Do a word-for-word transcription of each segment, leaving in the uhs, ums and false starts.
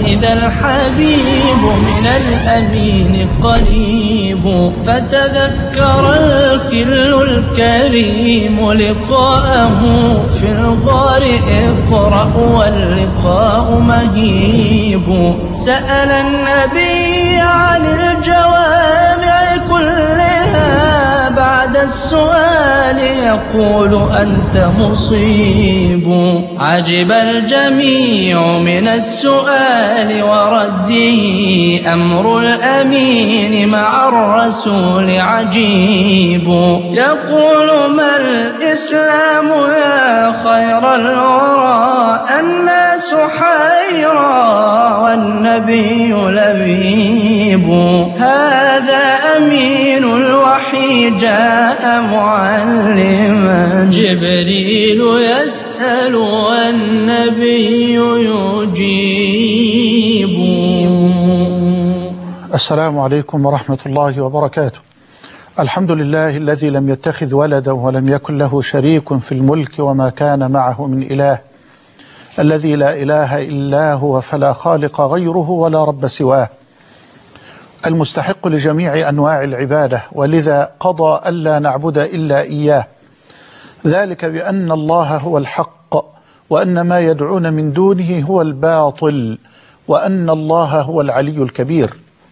إذا الحبيب من الأمين قريب، فتذكر الخل الكريم لقاءه في الغار اقرأ واللقاء مهيب. سأل النبي عن الجوامع كلها، بعد السؤال يقول أنت مصيب. عجب الجميع من السؤال ورده، أمر الأمين مع الرسول عجيب. يقول ما الإسلام يا خير الورى، الناس حيرى والنبي لبيب. هذا أمين الوحي جاء معلما، جبريل يسأل والنبي يجيب. السلام عليكم ورحمة الله وبركاته. الحمد لله الذي لم يتخذ ولدا ولم يكن له شريك في الملك وما كان معه من إله، الذي لا إله إلا هو فلا خالق غيره ولا رب سواه، المستحق لجميع أنواع العبادة، ولذا قضى ألا نعبد إلا إياه، ذلك بأن الله هو الحق وأن ما يدعون من دونه هو الباطل، وأن الله هو العلي الكبير.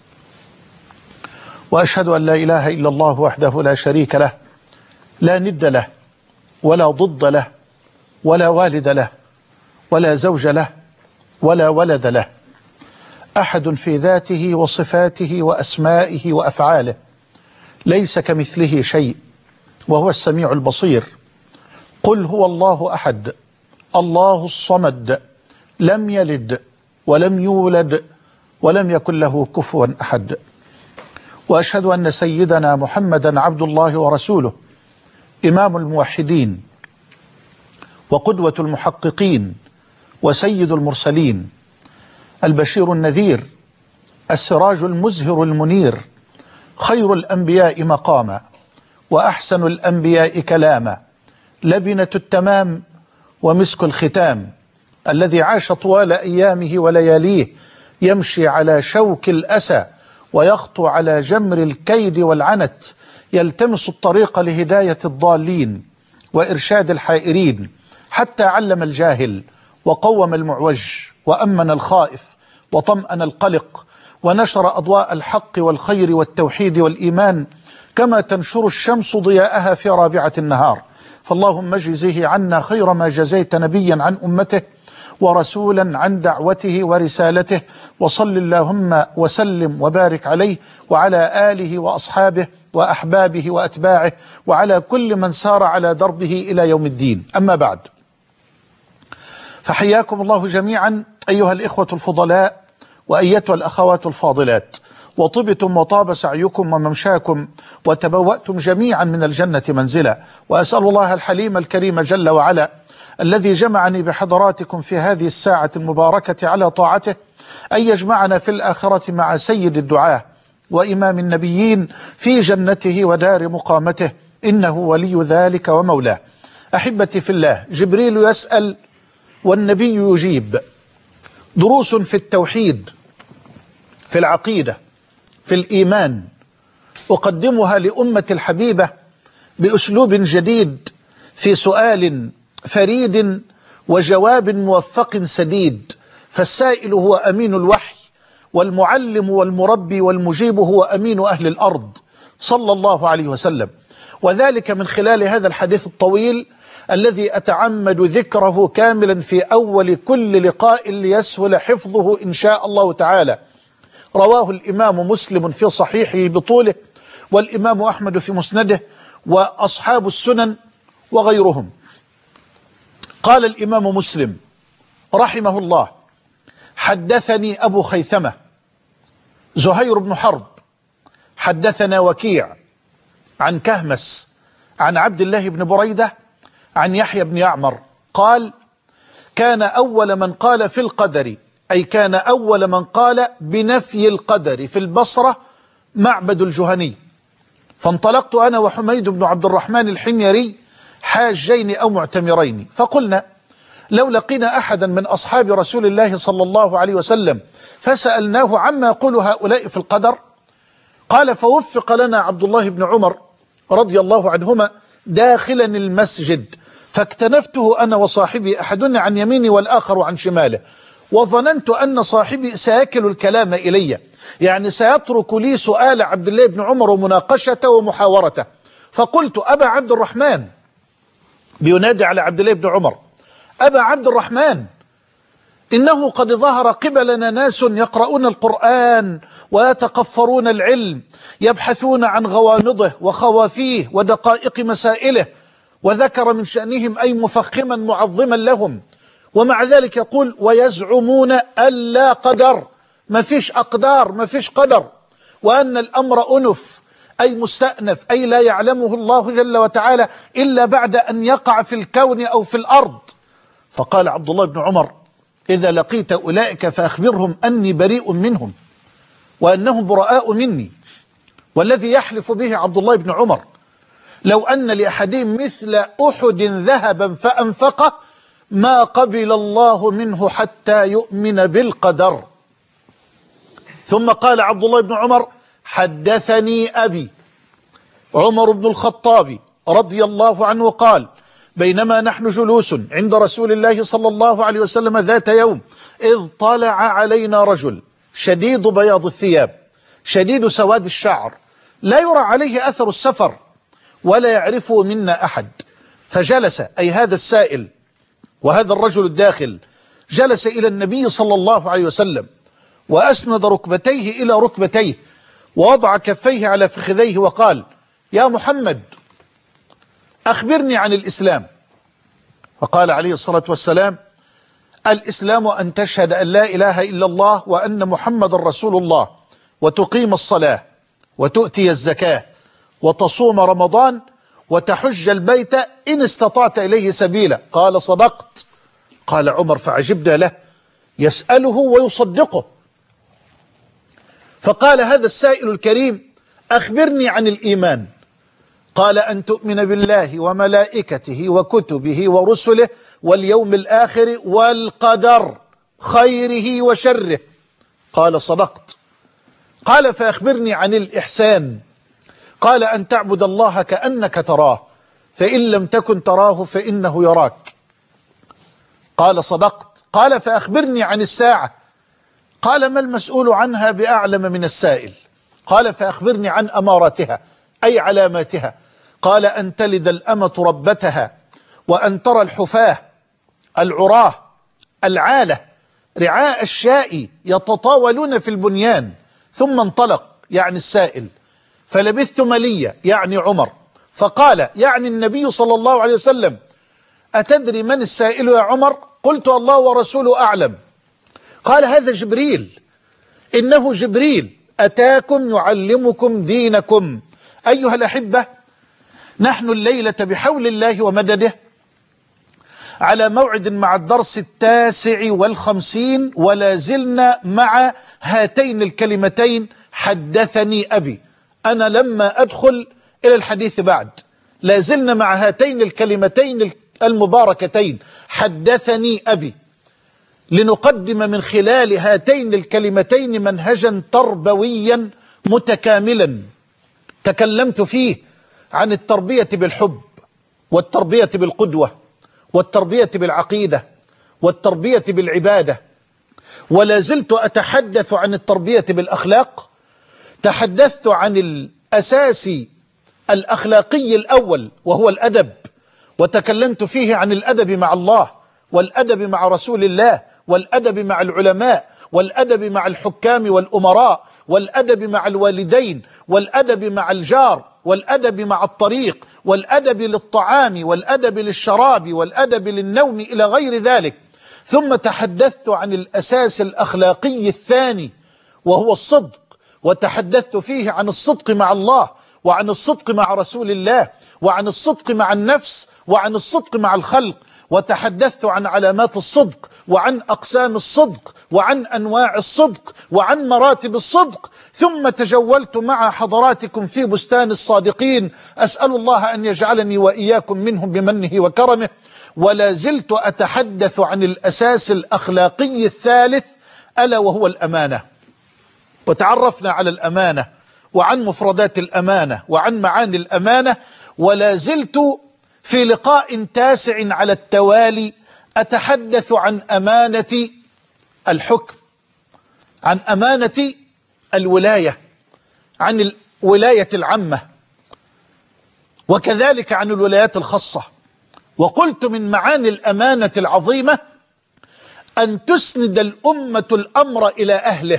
وأشهد أن لا إله إلا الله وحده لا شريك له، لا ند له ولا ضد له ولا والد له ولا زوج له ولا ولد له، أحد في ذاته وصفاته وأسمائه وأفعاله، ليس كمثله شيء وهو السميع البصير. قل هو الله أحد الله الصمد، لم يلد ولم يولد ولم يكن له كفوا أحد. وأشهد أن سيدنا محمدا عبد الله ورسوله، إمام الموحدين وقدوة المحققين وسيد المرسلين، البشير النذير، السراج المزهر المنير، خير الأنبياء مقاما وأحسن الأنبياء كلاما، لبنة التمام ومسك الختام، الذي عاش طوال أيامه ولياليه يمشي على شوك الأسى ويخطو على جمر الكيد والعنت، يلتمس الطريق لهداية الضالين وإرشاد الحائرين، حتى علم الجاهل وقوم المعوج وأمن الخائف وطمأن القلق، ونشر أضواء الحق والخير والتوحيد والإيمان كما تنشر الشمس ضياءها في رابعة النهار. فاللهم اجزه عنا خير ما جزيت نبيا عن أمته ورسولا عن دعوته ورسالته، وصل اللهم وسلم وبارك عليه وعلى آله وأصحابه وأحبابه وأتباعه وعلى كل من سار على دربه إلى يوم الدين. أما بعد، فحياكم الله جميعا أيها الإخوة الفضلاء وأيتها الأخوات الفاضلات، وطبتم وطاب سعيكم وممشاكم وتبوأتم جميعا من الجنة منزلا. وأسأل الله الحليم الكريم جل وعلا الذي جمعني بحضراتكم في هذه الساعة المباركة على طاعته أن يجمعنا في الآخرة مع سيد الدعاة وإمام النبيين في جنته ودار مقامته، إنه ولي ذلك ومولاه. أحبتي في الله، جبريل يسأل والنبي يجيب، دروس في التوحيد، في العقيدة، في الإيمان، أقدمها لأمة الحبيبة بأسلوب جديد، في سؤال فريد وجواب موفق سديد. فالسائل هو أمين الوحي، والمعلم والمربي والمجيب هو أمين أهل الأرض صلى الله عليه وسلم، وذلك من خلال هذا الحديث الطويل الذي أتعمد ذكره كاملا في أول كل لقاء ليسهل حفظه إن شاء الله تعالى. رواه الإمام مسلم في صحيحه بطوله، والإمام أحمد في مسنده، وأصحاب السنن وغيرهم. قال الإمام مسلم رحمه الله: حدثني أبو خيثمة زهير بن حرب حدثنا وكيع عن كهمس عن عبد الله بن بريدة عن يحيى بن يعمر قال: كان أول من قال في القدر، أي كان أول من قال بنفي القدر في البصرة معبد الجهني، فانطلقت أنا وحميد بن عبد الرحمن الحميري حاجين أو معتمرين، فقلنا: لو لقينا أحدا من أصحاب رسول الله صلى الله عليه وسلم فسألناه عما يقول هؤلاء في القدر. قال فوفق لنا عبد الله بن عمر رضي الله عنهما داخلا المسجد، فاكتنفته أنا وصاحبي، أحدنا عن يميني والآخر عن شماله، وظننت أن صاحبي سيكل الكلام إلي، يعني سيترك لي سؤال عبد الله بن عمر ومناقشته ومحاورته. فقلت أبا عبد الرحمن، بينادي على عبد الله بن عمر، أبا عبد الرحمن، إنه قد ظهر قبلنا ناس يقرؤون القرآن ويتقفرون العلم، يبحثون عن غوامضه وخوافيه ودقائق مسائله، وذكر من شأنهم أي مفخما معظما لهم، ومع ذلك يقول ويزعمون ألا قدر، ما فيش أقدار، ما فيش قدر، وأن الأمر أنف أي مستأنف، أي لا يعلمه الله جل وتعالى إلا بعد أن يقع في الكون أو في الأرض. فقال عبد الله بن عمر إذا لقيت أولئك فأخبرهم أني بريء منهم وأنهم براء مني. والذي يحلف به عبد الله بن عمر لو أن لأحدهم مثل أحد ذهبا فأنفقه ما قبل الله منه حتى يؤمن بالقدر. ثم قال عبد الله بن عمر حدثني أبي عمر بن الخطاب رضي الله عنه قال بينما نحن جلوس عند رسول الله صلى الله عليه وسلم ذات يوم إذ طلع علينا رجل شديد بياض الثياب شديد سواد الشعر لا يرى عليه أثر السفر ولا يعرفه منا أحد، فجلس أي هذا السائل وهذا الرجل الداخل جلس إلى النبي صلى الله عليه وسلم وأسند ركبتيه إلى ركبتيه ووضع كفيه على فخذيه وقال يا محمد أخبرني عن الإسلام. فقال عليه الصلاة والسلام الإسلام أن تشهد أن لا إله إلا الله وأن محمد رسول الله وتقيم الصلاة وتؤتي الزكاة وتصوم رمضان وتحج البيت إن استطعت إليه سبيلا. قال صدقت. قال عمر فعجبنا له يسأله ويصدقه. فقال هذا السائل الكريم أخبرني عن الإيمان. قال أن تؤمن بالله وملائكته وكتبه ورسله واليوم الآخر والقدر خيره وشره. قال صدقت. قال فأخبرني عن الإحسان. قال أن تعبد الله كأنك تراه فإن لم تكن تراه فإنه يراك. قال صدقت. قال فأخبرني عن الساعة. قال ما المسؤول عنها بأعلم من السائل. قال فأخبرني عن أماراتها أي علاماتها. قال أن تلد الأمة ربتها وأن ترى الحفاة العراه العالة رعاء الشاء يتطاولون في البنيان. ثم انطلق يعني السائل فلبثت مليا يعني عمر فقال يعني النبي صلى الله عليه وسلم أتدري من السائل يا عمر؟ قلت الله ورسوله أعلم. قال هذا جبريل، إنه جبريل أتاكم يعلمكم دينكم. أيها الأحبة نحن الليلة بحول الله ومدده على موعد مع الدرس التاسع والخمسين ولا زلنا مع هاتين الكلمتين حدثني أبي. أنا لما أدخل إلى الحديث بعد لا زلنا مع هاتين الكلمتين المباركتين حدثني أبي، لنقدم من خلال هاتين الكلمتين منهجا تربويا متكاملا تكلمت فيه عن التربية بالحب والتربية بالقدوة والتربية بالعقيدة والتربية بالعبادة، ولا زلت أتحدث عن التربية بالأخلاق. تحدثت عن الأساس الأخلاقي الأول وهو الأدب، وتكلمت فيه عن الأدب مع الله والأدب مع رسول الله والأدب مع العلماء والأدب مع الحكام والأمراء والأدب مع الوالدين والأدب مع الجار والأدب مع الطريق والأدب للطعام والأدب للشراب والأدب للنوم إلى غير ذلك. ثم تحدثت عن الأساس الأخلاقي الثاني وهو الصدق، وتحدثت فيه عن الصدق مع الله وعن الصدق مع رسول الله وعن الصدق مع النفس وعن الصدق مع الخلق، وتحدثت عن علامات الصدق وعن أقسام الصدق وعن أنواع الصدق وعن مراتب الصدق. ثم تجولت مع حضراتكم في بستان الصادقين، أسأل الله أن يجعلني وإياكم منهم بمنه وكرمه. ولا زلت أتحدث عن الأساس الأخلاقي الثالث ألا وهو الأمانة. وتعرفنا على الأمانة وعن مفردات الأمانة وعن معاني الأمانة، ولا زلت في لقاء تاسع على التوالي أتحدث عن أمانة الحكم، عن أمانة الولاية، عن الولاية العامة، وكذلك عن الولايات الخاصة. وقلت من معاني الأمانة العظيمة أن تسند الأمة الأمر إلى أهله،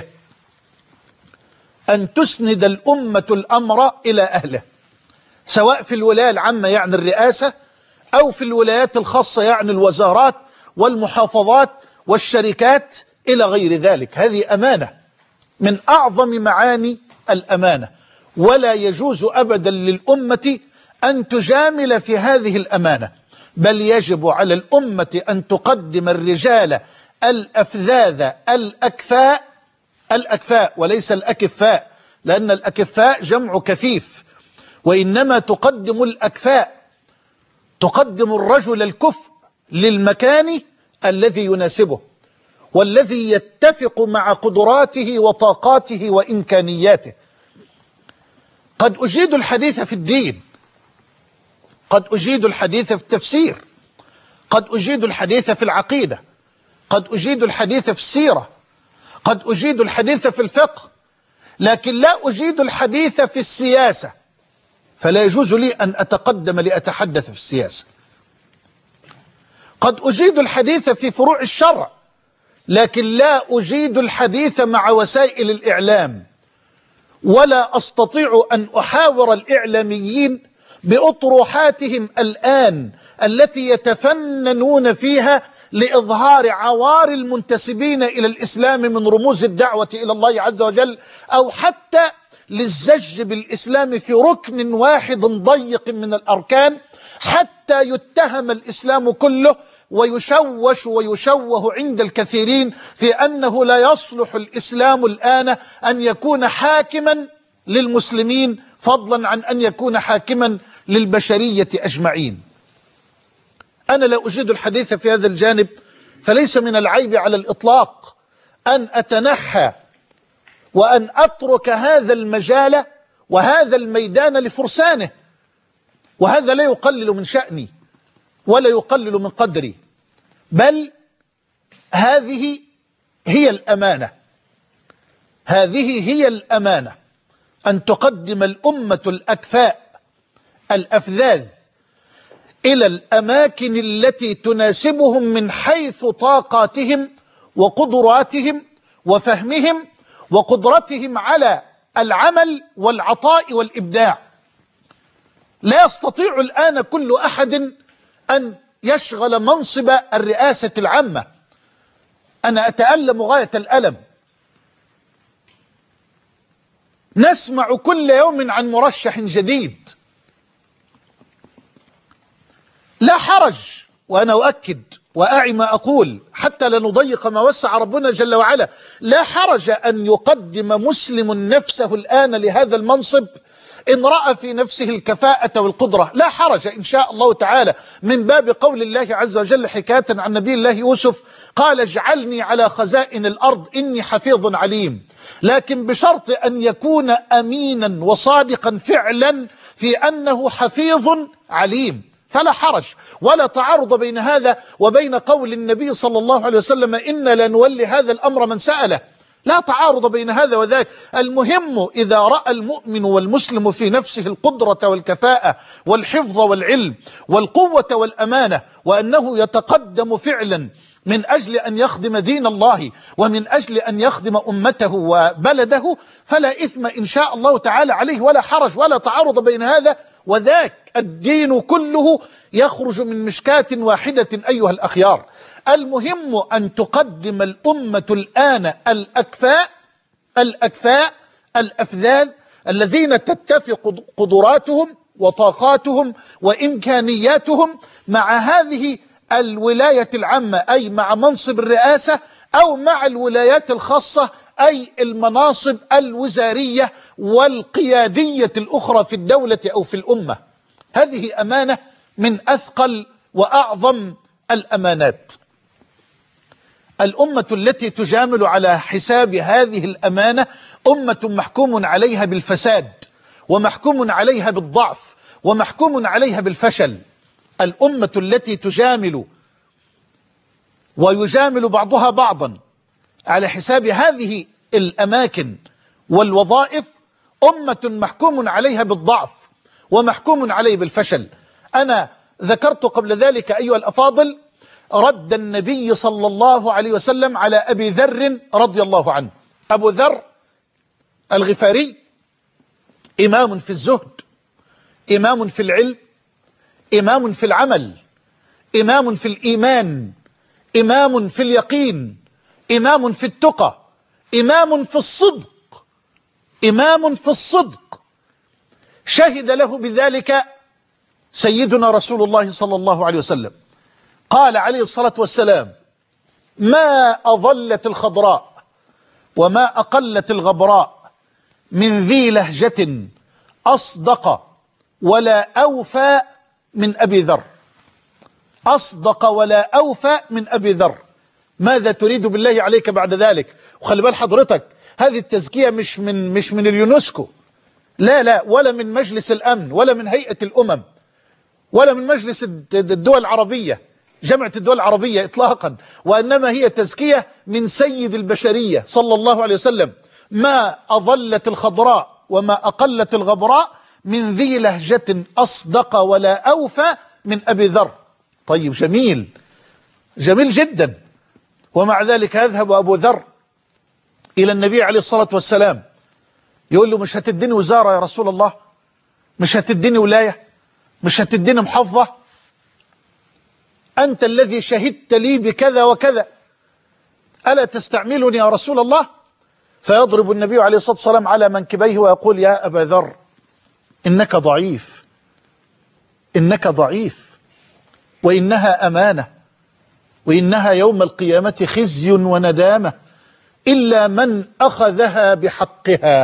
أن تسند الأمة الأمر إلى أهله، سواء في الولاية العامة يعني الرئاسة، أو في الولايات الخاصة يعني الوزارات والمحافظات والشركات إلى غير ذلك. هذه أمانة من أعظم معاني الأمانة، ولا يجوز أبدا للأمة أن تجامل في هذه الأمانة، بل يجب على الأمة أن تقدم الرجال الأفذاذ الأكفاء، الأكفاء وليس الأكفاء، لأن الأكفاء جمع كفيف، وإنما تقدم الأكفاء، تقدم الرجل الكفء للمكان الذي يناسبه والذي يتفق مع قدراته وطاقاته وإمكانياته. قد أجيد الحديث في الدين، قد أجيد الحديث في التفسير، قد أجيد الحديث في العقيدة، قد أجيد الحديث في السيرة، قد أجيد الحديث في الفقه، لكن لا أجيد الحديث في السياسة، فلا يجوز لي أن أتقدم لأتحدث في السياسة. قد أجيد الحديث في فروع الشرع، لكن لا أجيد الحديث مع وسائل الإعلام، ولا أستطيع أن أحاور الإعلاميين بأطروحاتهم الآن التي يتفننون فيها لإظهار عوار المنتسبين إلى الإسلام من رموز الدعوة إلى الله عز وجل، أو حتى للزج بالإسلام في ركن واحد ضيق من الأركان، حتى يتهم الإسلام كله ويشوش ويشوه عند الكثيرين في أنه لا يصلح الإسلام الآن أن يكون حاكما للمسلمين، فضلا عن أن يكون حاكما للبشرية أجمعين. أنا لا أجيد الحديث في هذا الجانب، فليس من العيب على الإطلاق أن أتنحى وأن أترك هذا المجال وهذا الميدان لفرسانه، وهذا لا يقلل من شأني ولا يقلل من قدري، بل هذه هي الأمانة، هذه هي الأمانة، أن تقدم الأمة الأكفاء الأفذاذ إلى الأماكن التي تناسبهم من حيث طاقاتهم وقدراتهم وفهمهم وقدرتهم على العمل والعطاء والإبداع. لا يستطيع الآن كل أحد أن يشغل منصب الرئاسة العامة. أنا أتألم غاية الألم، نسمع كل يوم عن مرشح جديد. لا حرج، وأنا أؤكد وأعي ما أقول حتى لا نضيق ما وسع ربنا جل وعلا، لا حرج أن يقدم مسلم نفسه الآن لهذا المنصب إن رأى في نفسه الكفاءة والقدرة، لا حرج إن شاء الله تعالى، من باب قول الله عز وجل حكاية عن نبي الله يوسف، قال اجعلني على خزائن الأرض إني حفيظ عليم، لكن بشرط أن يكون أمينا وصادقا فعلا في أنه حفيظ عليم. فلا حرج ولا تعارض بين هذا وبين قول النبي صلى الله عليه وسلم إنا لا نولي هذا الأمر من سأله، لا تعارض بين هذا وذاك. المهم إذا رأى المؤمن والمسلم في نفسه القدرة والكفاءة والحفظ والعلم والقوة والأمانة، وأنه يتقدم فعلا من أجل أن يخدم دين الله ومن أجل أن يخدم أمته وبلده، فلا إثم إن شاء الله تعالى عليه، ولا حرج ولا تعارض بين هذا وذاك. الدين كله يخرج من مشكاة واحدة أيها الأخيار. المهم أن تقدم الأمة الآن الأكفاء الأكفاء الأفذاذ الذين تتفق قدراتهم وطاقاتهم وإمكانياتهم مع هذه الولاية العامة، أي مع منصب الرئاسة، أو مع الولايات الخاصة، أي المناصب الوزارية والقيادية الأخرى في الدولة أو في الأمة. هذه أمانة من أثقل وأعظم الأمانات. الأمة التي تجامل على حساب هذه الأمانة أمة محكوم عليها بالفساد، ومحكوم عليها بالضعف، ومحكوم عليها بالفشل. الأمة التي تجامل ويجامل بعضها بعضا على حساب هذه الأماكن والوظائف أمة محكوم عليها بالضعف، ومحكوم عليه بالفشل. أنا ذكرت قبل ذلك أيها الأفاضل رد النبي صلى الله عليه وسلم على أبي ذر رضي الله عنه. أبو ذر الغفاري إمام في الزهد، إمام في العلم، إمام في العمل، إمام في الإيمان، إمام في اليقين، إمام في التقى، إمام في الصدق، إمام في الصدق. شهد له بذلك سيدنا رسول الله صلى الله عليه وسلم. قال عليه الصلاة والسلام: ما أظلت الخضراء وما أقلت الغبراء من ذي لهجة أصدق ولا أوفى من أبي ذر. أصدق ولا أوفى من أبي ذر. ماذا تريد بالله عليك بعد ذلك؟ وخلي بال حضرتك، هذه التزكية مش من مش من اليونسكو، لا لا، ولا من مجلس الأمن، ولا من هيئة الأمم، ولا من مجلس الدول العربية، جامعة الدول العربية إطلاقا، وإنما هي تزكية من سيد البشرية صلى الله عليه وسلم. ما أظلت الخضراء وما أقلت الغبراء من ذي لهجة أصدق ولا أوفى من أبي ذر. طيب، جميل جميل جدا. ومع ذلك يذهب أبو ذر إلى النبي عليه الصلاة والسلام يقول له: مش هتديني وزارة يا رسول الله؟ مش هتديني ولاية؟ مش هتديني محافظة؟ أنت الذي شهدت لي بكذا وكذا، ألا تستعملني يا رسول الله؟ فيضرب النبي عليه الصلاة والسلام على منكبيه ويقول: يا أبا ذر، إنك ضعيف، إنك ضعيف، وإنها أمانة، وإنها يوم القيامة خزي وندامة، إلا من أخذها بحقها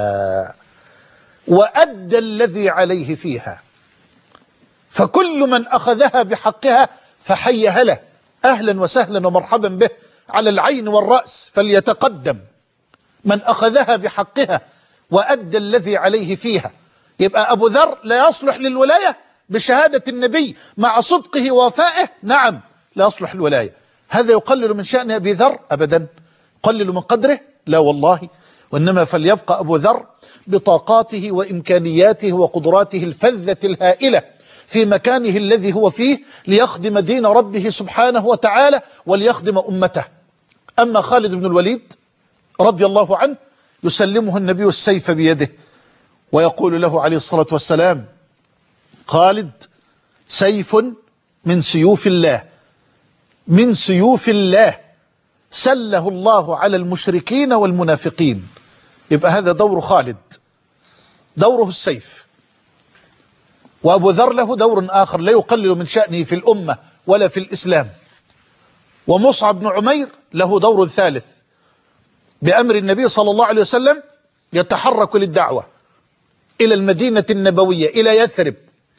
وأدى الذي عليه فيها. فكل من أخذها بحقها فحي هله، أهلا وسهلا ومرحبا به، على العين والرأس فليتقدم. من أخذها بحقها وأدى الذي عليه فيها. يبقى أبو ذر لا يصلح للولاية بشهادة النبي مع صدقه ووفائه، نعم لا يصلح الولاية. هذا يقلل من شأن أبي ذر؟ أبدا. يقلل من قدره؟ لا والله. وإنما فليبقى أبو ذر بطاقاته وإمكانياته وقدراته الفذة الهائلة في مكانه الذي هو فيه، ليخدم دين ربه سبحانه وتعالى وليخدم أمته. أما خالد بن الوليد رضي الله عنه يسلمه النبي السيف بيده ويقول له عليه الصلاة والسلام: خالد سيف من سيوف الله، من سيوف الله، سله الله على المشركين والمنافقين. يبقى هذا دور خالد، دوره السيف. وأبو ذر له دور آخر لا يقلل من شأنه في الأمة ولا في الإسلام. ومصعب بن عمير له دور ثالث، بأمر النبي صلى الله عليه وسلم يتحرك للدعوة إلى المدينة النبوية، إلى يثرب.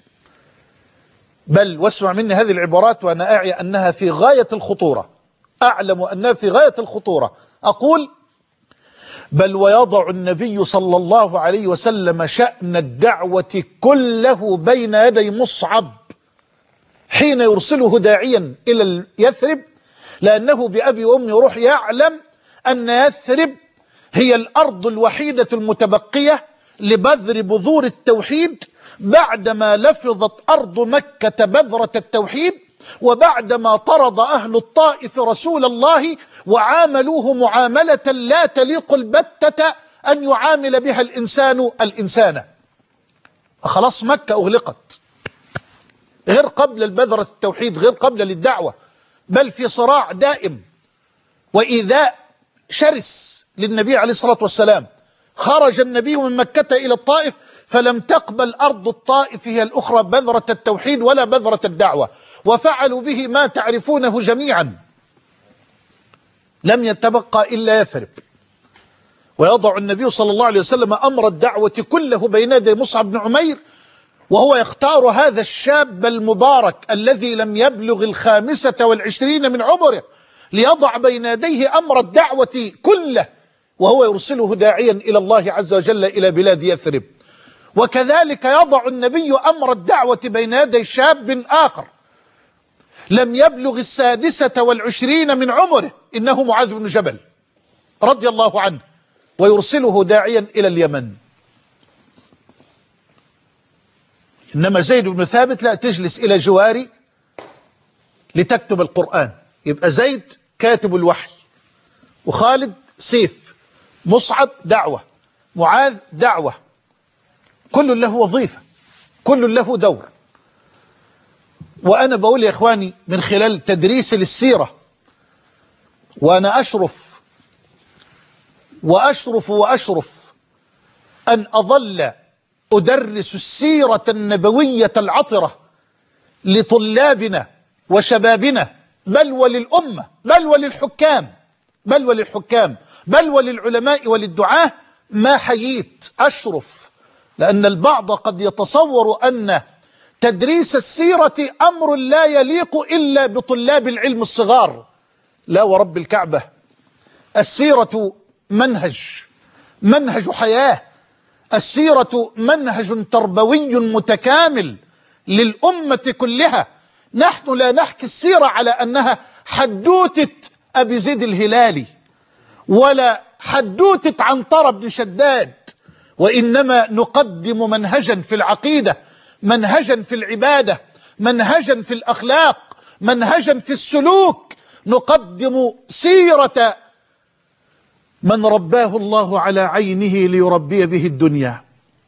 بل واسمع مني هذه العبارات وأنا أعي أنها في غاية الخطورة، أعلم أنها في غاية الخطورة. أقول: بل ويضع النبي صلى الله عليه وسلم شأن الدعوة كله بين يدي مصعب حين يرسله داعيا إلى يثرب، لأنه بأبي وأمي يروح يعلم أن يثرب هي الأرض الوحيدة المتبقية لبذر بذور التوحيد بعدما لفظت أرض مكة بذرة التوحيد، وبعدما طرد أهل الطائف رسول الله وعاملوه معاملة لا تليق البتة أن يعامل بها الإنسان الإنسان. خلاص مكة أغلقت، غير قبل البذرة التوحيد، غير قبل للدعوة، بل في صراع دائم وإيذاء شرس للنبي عليه الصلاة والسلام. خرج النبي من مكة إلى الطائف فلم تقبل أرض الطائف هي الأخرى بذرة التوحيد ولا بذرة الدعوة، وفعلوا به ما تعرفونه جميعا. لم يتبقى إلا يثرب. ويضع النبي صلى الله عليه وسلم أمر الدعوة كله بين يدي مصعب بن عمير، وهو يختار هذا الشاب المبارك الذي لم يبلغ الخامسة والعشرين من عمره ليضع بين يديه أمر الدعوة كله، وهو يرسله داعيا إلى الله عز وجل إلى بلاد يثرب. وكذلك يضع النبي أمر الدعوة بين يدي شاب آخر لم يبلغ السادسة والعشرين من عمره، إنه معاذ بن جبل رضي الله عنه، ويرسله داعيا إلى اليمن. إنما زيد بن ثابت لا، تجلس إلى جواري لتكتب القرآن. يبقى زيد كاتب الوحي، وخالد سيف، مصعب دعوة، معاذ دعوة، كل له وظيفة، كل له دور. وأنا بقول يا إخواني من خلال تدريسي للسيرة، وأنا أشرف وأشرف وأشرف أن أظل أدرس السيرة النبوية العطرة لطلابنا وشبابنا، بل وللأمة، بل وللحكام، بل وللحكام بل وللعلماء وللدعاة، ما حييت أشرف. لأن البعض قد يتصور أن تدريس السيرة أمر لا يليق إلا بطلاب العلم الصغار. لا ورب الكعبة، السيرة منهج، منهج حياة، السيرة منهج تربوي متكامل للأمة كلها. نحن لا نحكي السيرة على أنها حدوتة أبي زيد الهلالي ولا حدوتة عنترة بن شداد، وإنما نقدم منهجا في العقيدة، منهجا في العبادة، منهجا في الأخلاق، منهجا في السلوك. نقدم سيرة من رباه الله على عينه ليربي به الدنيا،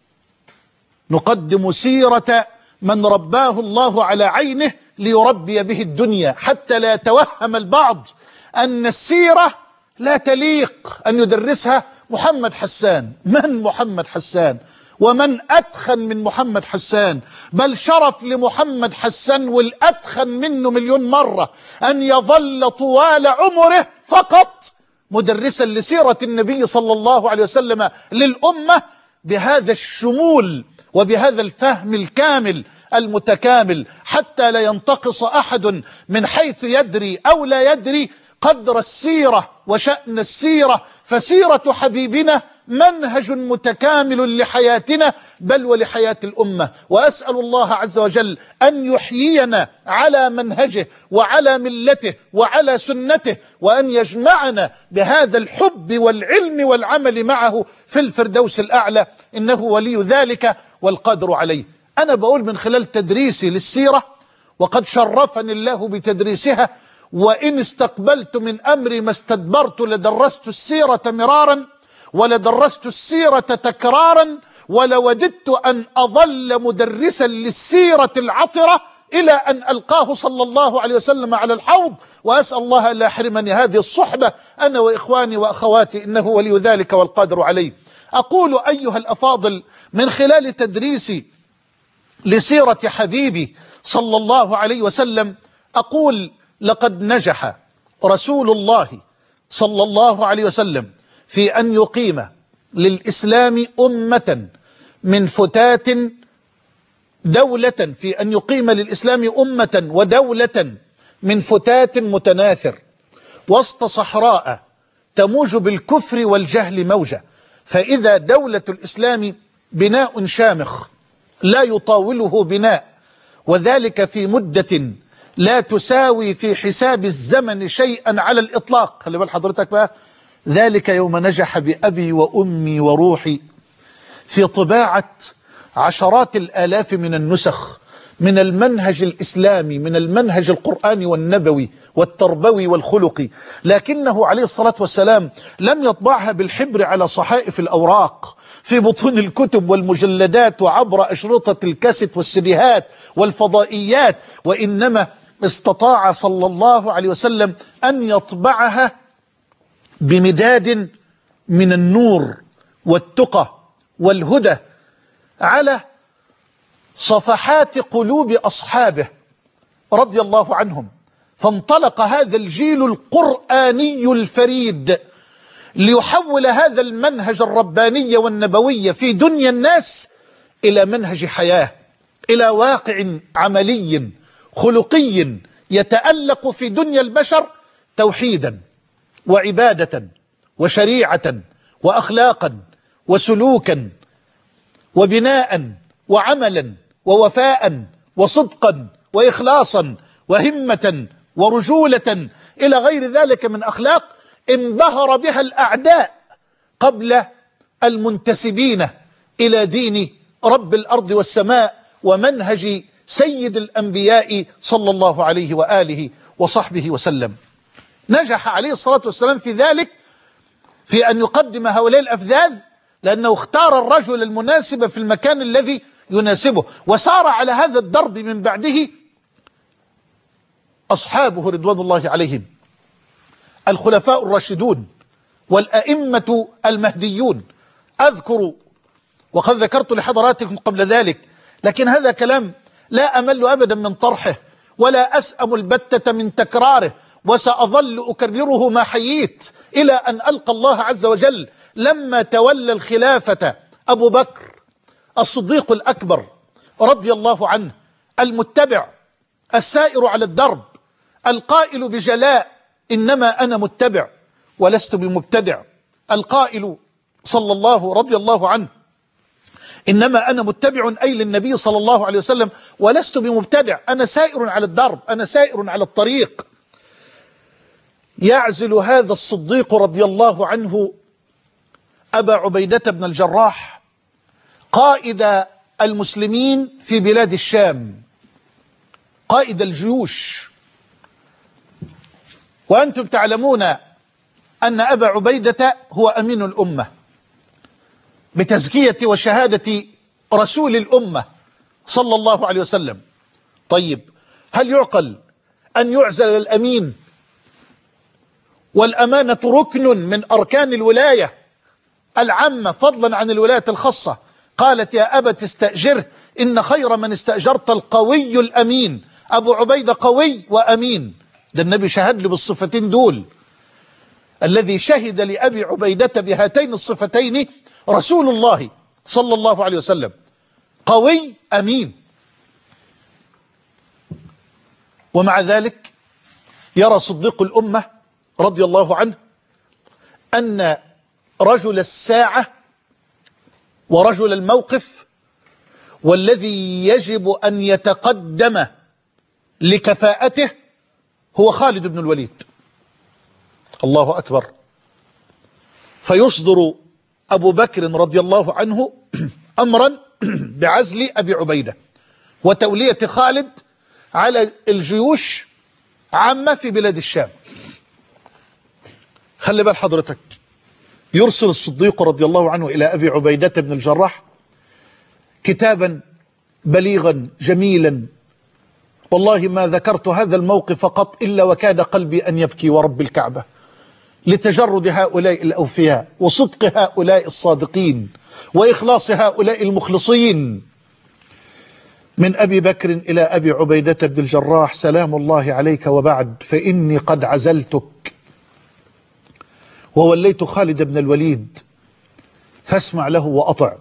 نقدم سيرة من رباه الله على عينه ليربي به الدنيا، حتى لا يتوهم البعض أن السيرة لا تليق أن يدرسها محمد حسان. من محمد حسان؟ ومن أتخن من محمد حسان؟ بل شرف لمحمد حسان والأتخن منه مليون مرة أن يظل طوال عمره فقط مدرسا لسيرة النبي صلى الله عليه وسلم للأمة، بهذا الشمول وبهذا الفهم الكامل المتكامل، حتى لا ينتقص أحد من حيث يدري أو لا يدري قدر السيرة وشأن السيرة. فسيرة حبيبنا منهج متكامل لحياتنا بل ولحياة الأمة. وأسأل الله عز وجل أن يحيينا على منهجه وعلى ملته وعلى سنته، وأن يجمعنا بهذا الحب والعلم والعمل معه في الفردوس الأعلى، إنه ولي ذلك والقادر عليه. أنا بقول من خلال تدريسي للسيرة، وقد شرفني الله بتدريسها، وإن استقبلت من أمري ما استدبرت لدرست السيرة مرارا ولدرست السيرة تكرارا، ولوددت أن أظل مدرسا للسيرة العطرة إلى أن ألقاه صلى الله عليه وسلم على الحوض. وأسأل الله لا يحرمني هذه الصحبة أنا وإخواني وأخواتي، إنه ولي ذلك والقادر عليه. أقول أيها الأفاضل من خلال تدريسي لسيرة حبيبي صلى الله عليه وسلم، أقول لقد نجح رسول الله صلى الله عليه وسلم في أن يقيم للإسلام أمة من فتات دولة، في أن يقيم للإسلام أمة ودولة من فتات متناثر وسط صحراء تموج بالكفر والجهل موجة. فإذا دولة الإسلام بناء شامخ لا يطاوله بناء، وذلك في مدة لا تساوي في حساب الزمن شيئا على الإطلاق. خلي بال حضرتك بقى، ذلك يوم نجح بأبي وأمي وروحي في طباعة عشرات الآلاف من النسخ من المنهج الإسلامي، من المنهج القرآني والنبوي والتربوي والخلقي، لكنه عليه الصلاة والسلام لم يطبعها بالحبر على صحائف الأوراق في بطون الكتب والمجلدات وعبر أشرطة الكاسيت والسيديهات والفضائيات، وإنما استطاع صلى الله عليه وسلم أن يطبعها بمداد من النور والتقى والهدى على صفحات قلوب أصحابه رضي الله عنهم. فانطلق هذا الجيل القرآني الفريد ليحول هذا المنهج الرباني والنبوي في دنيا الناس إلى منهج حياة، إلى واقع عملي خلقي يتألق في دنيا البشر توحيدا وعبادة وشريعة وأخلاقا وسلوكا وبناء وعملا ووفاء وصدقا وإخلاصا وهمة ورجولة إلى غير ذلك من أخلاق انبهر بها الأعداء قبل المنتسبين إلى دين رب الأرض والسماء ومنهج سيد الأنبياء صلى الله عليه وآله وصحبه وسلم. نجح عليه الصلاة والسلام في ذلك، في أن يقدم هؤلاء الأفذاذ، لأنه اختار الرجل المناسب في المكان الذي يناسبه، وسار على هذا الدرب من بعده أصحابه رضوان الله عليهم، الخلفاء الراشدون والأئمة المهديون. أذكر وقد ذكرت لحضراتكم قبل ذلك، لكن هذا كلام لا أمل أبدا من طرحه ولا أسأم البتة من تكراره، وسأظل أكرره ما حييت إلى أن ألقى الله عز وجل. لما تولى الخلافة أبو بكر الصديق الأكبر رضي الله عنه، المتبع السائر على الدرب، القائل بجلاء إنما أنا متبع ولست بمبتدع، القائل صلى الله رضي الله عنه إنما أنا متبع أي للنبي صلى الله عليه وسلم ولست بمبتدع، أنا سائر على الدرب، أنا سائر على الطريق. يعزل هذا الصديق رضي الله عنه أبا عبيدة بن الجراح قائد المسلمين في بلاد الشام، قائد الجيوش. وأنتم تعلمون أن أبا عبيدة هو أمين الأمة بتزكية وشهادة رسول الأمة صلى الله عليه وسلم. طيب، هل يعقل أن يعزل الأمين والأمانة ركن من أركان الولاية العامة فضلا عن الولاية الخاصة؟ قالت يا أبت استأجره إن خير من استأجرت القوي الأمين. أبو عبيدة قوي وأمين، ده النبي شهد له بالصفتين دول. الذي شهد لأبي عبيدة بهاتين الصفتين رسول الله صلى الله عليه وسلم، قوي أمين. ومع ذلك يرى صديق الأمة رضي الله عنه أن رجل الساعة ورجل الموقف والذي يجب أن يتقدم لكفاءته هو خالد بن الوليد. الله أكبر. فيصدر أبو بكر رضي الله عنه أمرا بعزل أبي عبيدة وتولية خالد على الجيوش عامة في بلاد الشام. خلي بال حضرتك، يرسل الصديق رضي الله عنه إلى أبي عبيدة بن الجراح كتابا بليغا جميلا، والله ما ذكرت هذا الموقف قط إلا وكاد قلبي أن يبكي ورب الكعبة، لتجرد هؤلاء الأوفياء وصدق هؤلاء الصادقين وإخلاص هؤلاء المخلصين. من أبي بكر إلى أبي عبيدة بن الجراح سلام الله عليك، وبعد فإني قد عزلتك ووليت خالد بن الوليد فاسمع له وأطع،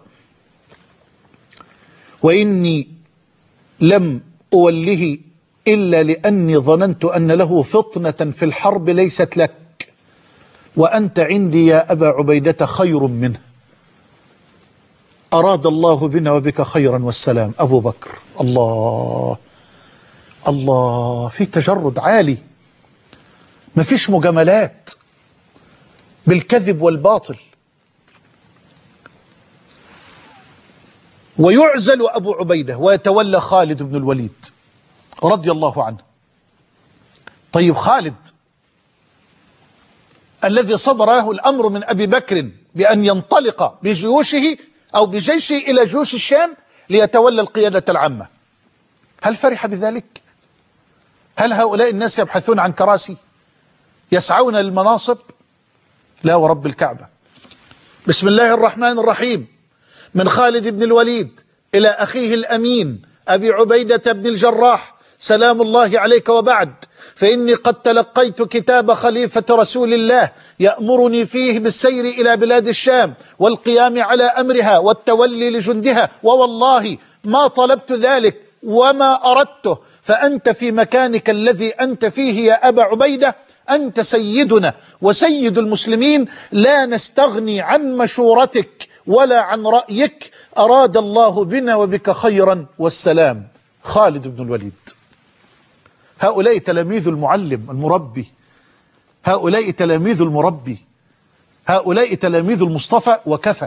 وإني لم أوله إلا لأني ظننت أن له فطنة في الحرب ليست لك، وأنت عندي يا أبا عبيدة خير منه، أراد الله بنا وبك خيرا والسلام. أبو بكر الله الله، في تجرد عالي، ما فيش مجاملات بالكذب والباطل. ويعزل أبو عبيدة ويتولى خالد بن الوليد رضي الله عنه. طيب، خالد الذي صدر له الأمر من أبي بكر بأن ينطلق بجيوشه أو بجيشه إلى جيوش الشام ليتولى القيادة العامة، هل فرح بذلك؟ هل هؤلاء الناس يبحثون عن كراسي يسعون للمناصب؟ لا ورب الكعبة. بسم الله الرحمن الرحيم. من خالد بن الوليد إلى أخيه الأمين أبي عبيدة بن الجراح سلام الله عليك، وبعد فإني قد تلقيت كتاب خليفة رسول الله يأمرني فيه بالسير إلى بلاد الشام والقيام على أمرها والتولي لجندها، ووالله ما طلبت ذلك وما أردته، فأنت في مكانك الذي أنت فيه يا أبا عبيدة أنت سيدنا وسيد المسلمين، لا نستغني عن مشورتك ولا عن رأيك، أراد الله بنا وبك خيرا والسلام. خالد بن الوليد. هؤلاء تلاميذ المعلم المربي، هؤلاء تلاميذ المربي، هؤلاء تلاميذ المصطفى وكفى.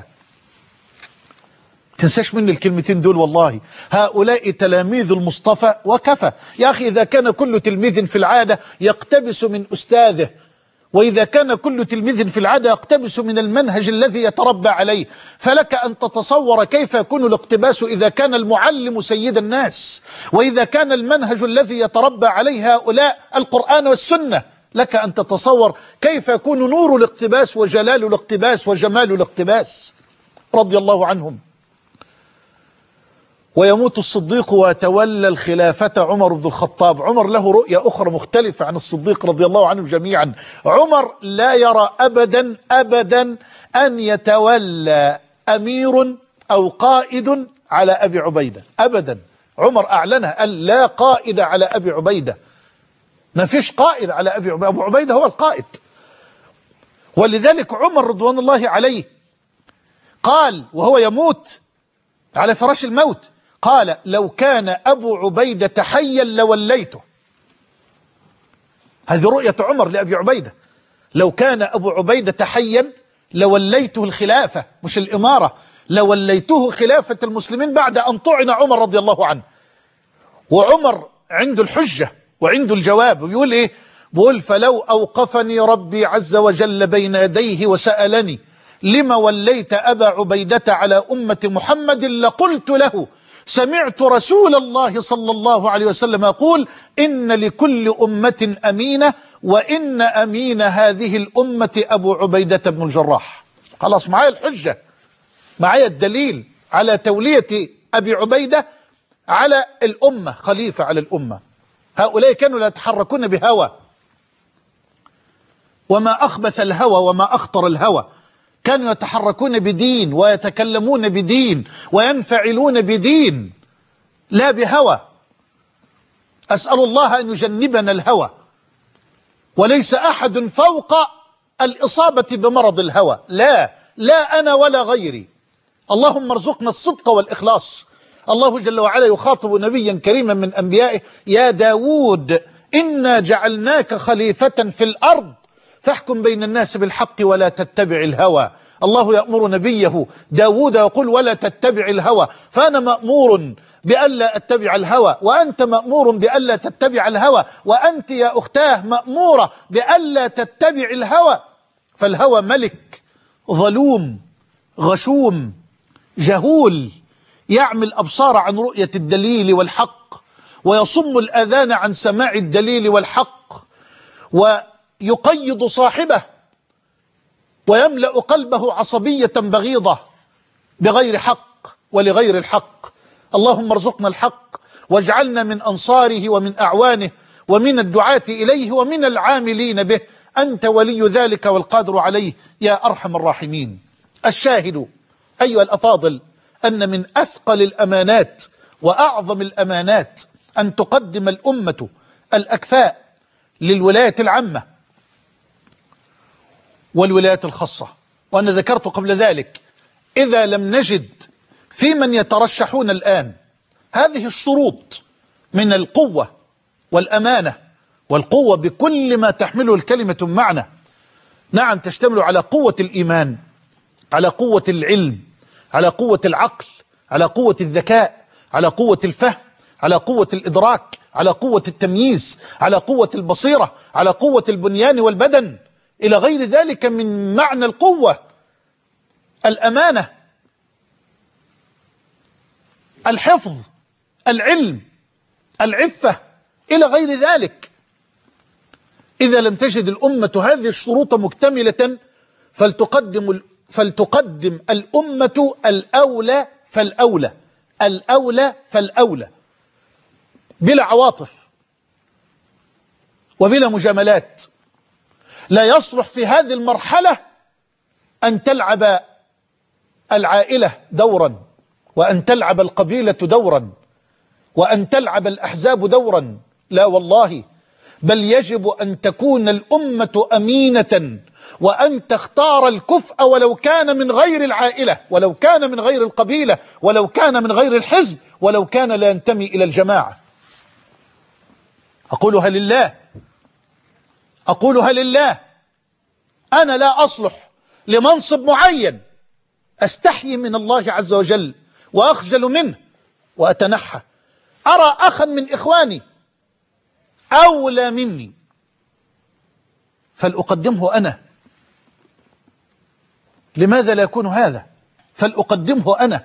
تنساش مني الكلمتين دول والله، هؤلاء تلاميذ المصطفى وكفى. يا أخي إذا كان كل تلميذ في العادة يقتبس من أستاذه، وإذا كان كل تلميذ في العادة يقتبس من المنهج الذي يتربى عليه، فلك أن تتصور كيف يكون الاقتباس إذا كان المعلم سيد الناس، وإذا كان المنهج الذي يتربى عليه هؤلاء القرآن والسنة. لك أن تتصور كيف يكون نور الاقتباس وجلال الاقتباس وجمال الاقتباس. رضي الله عنهم. ويموت الصديق وتولى الخلافة عمر بن الخطاب. عمر له رؤية أخرى مختلفة عن الصديق رضي الله عنهم جميعا. عمر لا يرى أبدا أبدا أن يتولى أمير أو قائد على أبي عبيدة أبدا. عمر أعلنها، قال لا قائد على أبي عبيدة، ما فيش قائد على أبي عبيدة، أبو عبيدة هو القائد. ولذلك عمر رضوان الله عليه قال وهو يموت على فراش الموت، قال لو كان أبو عبيدة حيا لوليته. هذه رؤية عمر لأبي عبيدة، لو كان أبو عبيدة حيا لوليته الخلافة مش الإمارة، لوليته خلافة المسلمين بعد أن طعن عمر رضي الله عنه. وعمر عنده الحجة وعنده الجواب، ويقول إيه؟ بيقول فلو أوقفني ربي عز وجل بين يديه وسألني لما وليت أبا عبيدة على أمة محمد لقلت له سمعت رسول الله صلى الله عليه وسلم يقول إن لكل أمة أمينة وإن أمين هذه الأمة أبو عبيدة بن الجراح. خلاص معايا الحجة، معايا الدليل على تولية أبي عبيدة على الأمة، خليفة على الأمة. هؤلاء كانوا لا يتحركون بهوى، وما أخبث الهوى وما أخطر الهوى، كانوا يتحركون بدين ويتكلمون بدين وينفعلون بدين لا بهوى. أسأل الله أن يجنبنا الهوى، وليس أحد فوق الإصابة بمرض الهوى، لا لا أنا ولا غيري. اللهم ارزقنا الصدق والإخلاص. الله جل وعلا يخاطب نبيا كريما من أنبيائه يا داود إنا جعلناك خليفة في الأرض فاحكم بين الناس بالحق ولا تتبع الهوى. الله يأمر نبيه داود يقول ولا تتبع الهوى، فأنا مأمور بألا أتبع الهوى، وأنت مأمور بألا تتبع الهوى، وأنت يا أختاه مأمورة بألا تتبع الهوى. فالهوى ملك ظلوم غشوم جهول، يعمي الأبصار عن رؤية الدليل والحق، ويصم الآذان عن سماع الدليل والحق، ويقيد صاحبه ويملأ قلبه عصبية بغيضة بغير حق ولغير الحق. اللهم ارزقنا الحق واجعلنا من أنصاره ومن أعوانه ومن الدعاة إليه ومن العاملين به، أنت ولي ذلك والقادر عليه يا أرحم الراحمين. الشاهد أيها الأفاضل أن من أثقل الأمانات وأعظم الأمانات أن تقدم الأمة الأكفاء للولاية العامة والولايات الخاصة. وأنا ذكرت قبل ذلك إذا لم نجد في من يترشحون الآن هذه الشروط من القوة والأمانة، والقوة بكل ما تحمله الكلمة معنى، نعم تشتمل على قوة الإيمان، على قوة العلم، على قوة العقل، على قوة الذكاء، على قوة الفهم، على قوة الإدراك، على قوة التمييز، على قوة البصيرة، على قوة البنيان والبدن، إلى غير ذلك من معنى القوة. الأمانة، الحفظ، العلم، العفة، إلى غير ذلك. إذا لم تجد الأمة هذه الشروط مكتملة فلتقدم فلتقدم الأمة الأولى فالأولى، الأولى فالأولى، بلا عواطف وبلا مجاملات. لا يصلح في هذه المرحلة أن تلعب العائلة دورا، وأن تلعب القبيلة دورا، وأن تلعب الأحزاب دورا، لا والله. بل يجب أن تكون الأمة أمينة، وأن تختار الكفء ولو كان من غير العائلة، ولو كان من غير القبيلة، ولو كان من غير الحزب، ولو كان لا ينتمي إلى الجماعة. أقولها لله، أقولها لله. أنا لا أصلح لمنصب معين، أستحي من الله عز وجل وأخجل منه وأتنحى. أرى أخا من إخواني أولى مني فلأقدمه أنا. لماذا لا يكون هذا؟ فلأقدمه أنا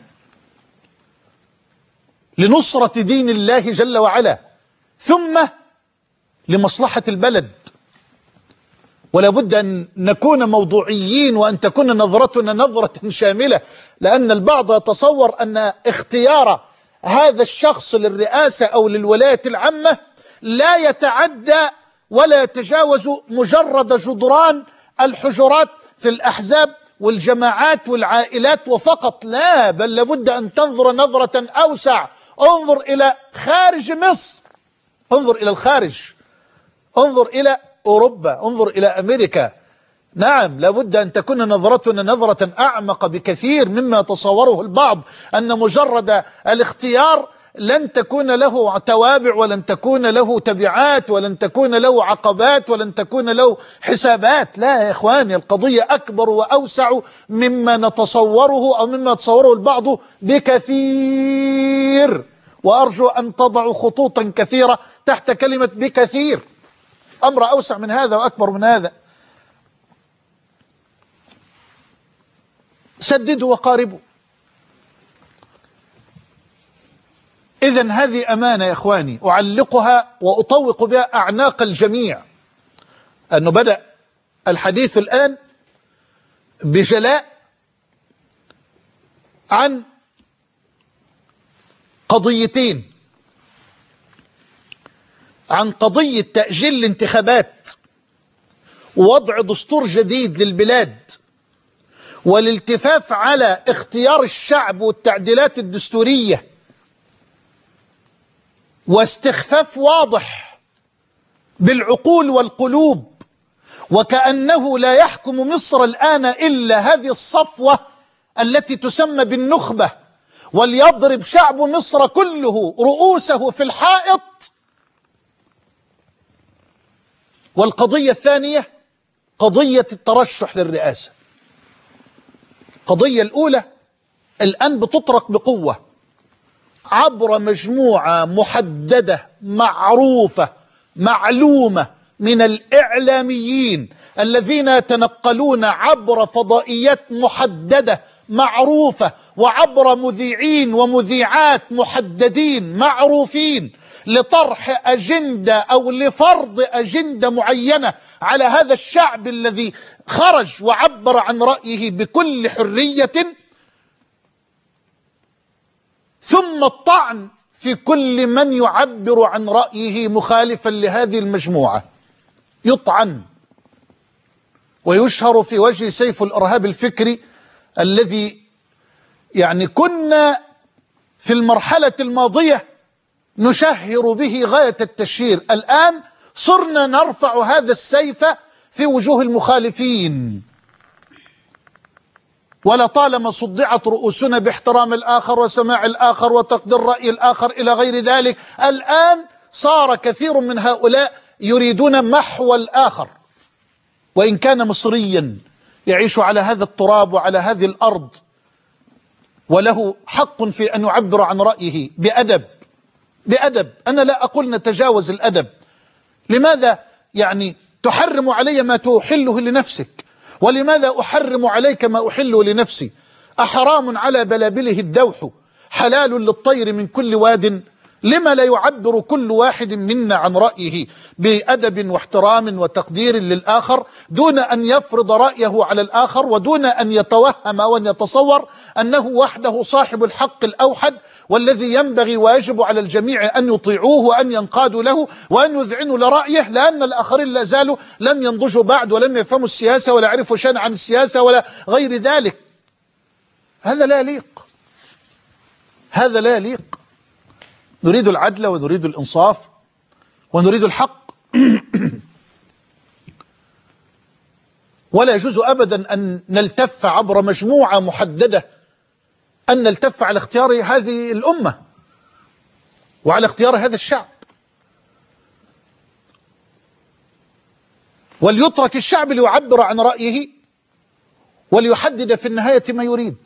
لنصرة دين الله جل وعلا، ثم لمصلحة البلد. ولا بد أن نكون موضوعيين، وأن تكون نظرتنا نظرة شاملة، لأن البعض يتصور أن اختيار هذا الشخص للرئاسة أو للولاية العامة لا يتعدى ولا يتجاوز مجرد جدران الحجرات في الأحزاب والجماعات والعائلات وفقط. لا، بل لابد أن تنظر نظرة أوسع. انظر إلى خارج مصر، انظر إلى الخارج، انظر إلى أوروبا، انظر إلى أمريكا. نعم، لابد أن تكون نظرتنا نظرة أعمق بكثير مما يتصوره البعض، أن مجرد الاختيار لن تكون له توابع، ولن تكون له تبعات، ولن تكون له عقبات، ولن تكون له حسابات. لا يا إخواني، القضية أكبر وأوسع مما نتصوره أو مما يتصوره البعض بكثير. وأرجو أن تضعوا خطوطا كثيرة تحت كلمة بكثير. أمر أوسع من هذا وأكبر من هذا. سددوا وقاربوا. إذن هذه أمانة يا إخواني أعلقها وأطوق بها أعناق الجميع، أنه بدأ الحديث الآن بجلاء عن قضيتين، عن قضية تأجيل الانتخابات ووضع دستور جديد للبلاد والالتفاف على اختيار الشعب والتعديلات الدستورية واستخفاف واضح بالعقول والقلوب، وكأنه لا يحكم مصر الآن إلا هذه الصفوة التي تسمى بالنخبة، وليضرب شعب مصر كله رؤوسه في الحائط. والقضية الثانية قضية الترشح للرئاسة. القضية الأولى الآن بتطرق بقوة عبر مجموعة محددة معروفة معلومة من الإعلاميين الذين يتنقلون عبر فضائيات محددة معروفة وعبر مذيعين ومذيعات محددين معروفين لطرح أجندة أو لفرض أجندة معينة على هذا الشعب الذي خرج وعبر عن رأيه بكل حرية، ثم الطعن في كل من يعبر عن رأيه مخالفا لهذه المجموعة. يطعن ويشهر في وجه سيف الإرهاب الفكري الذي يعني كنا في المرحلة الماضية نشهر به غاية التشهير. الآن صرنا نرفع هذا السيف في وجوه المخالفين، ولطالما صدعت رؤوسنا باحترام الآخر وسماع الآخر وتقدير رأي الآخر إلى غير ذلك. الآن صار كثير من هؤلاء يريدون محو الآخر، وإن كان مصريا يعيش على هذا التراب وعلى هذه الأرض وله حق في أن يعبر عن رأيه بأدب. بأدب، أنا لا أقول نتجاوز الأدب. لماذا يعني تحرم علي ما تحله لنفسك؟ ولماذا أحرم عليك ما أحله لنفسي؟ أحرام على بلابله الدوح حلال للطير من كل واد، لما لا يعبر كل واحد منا عن رأيه بأدب واحترام وتقدير للآخر دون أن يفرض رأيه على الآخر، ودون أن يتوهم وأن يتصور أنه وحده صاحب الحق الأوحد والذي ينبغي ويجب على الجميع أن يطيعوه وأن ينقادوا له وأن يذعنوا لرأيه، لأن الآخرين لا زالوا لم ينضجوا بعد ولم يفهموا السياسة ولا يعرفوا شيئا عن السياسة ولا غير ذلك. هذا لا يليق، هذا لا يليق. نريد العدل ونريد الإنصاف ونريد الحق ولا يجوز أبدا أن نلتف عبر مجموعة محددة، أن نلتف على اختيار هذه الأمة وعلى اختيار هذا الشعب، وليترك الشعب ليعبر عن رأيه وليحدد في النهاية ما يريد.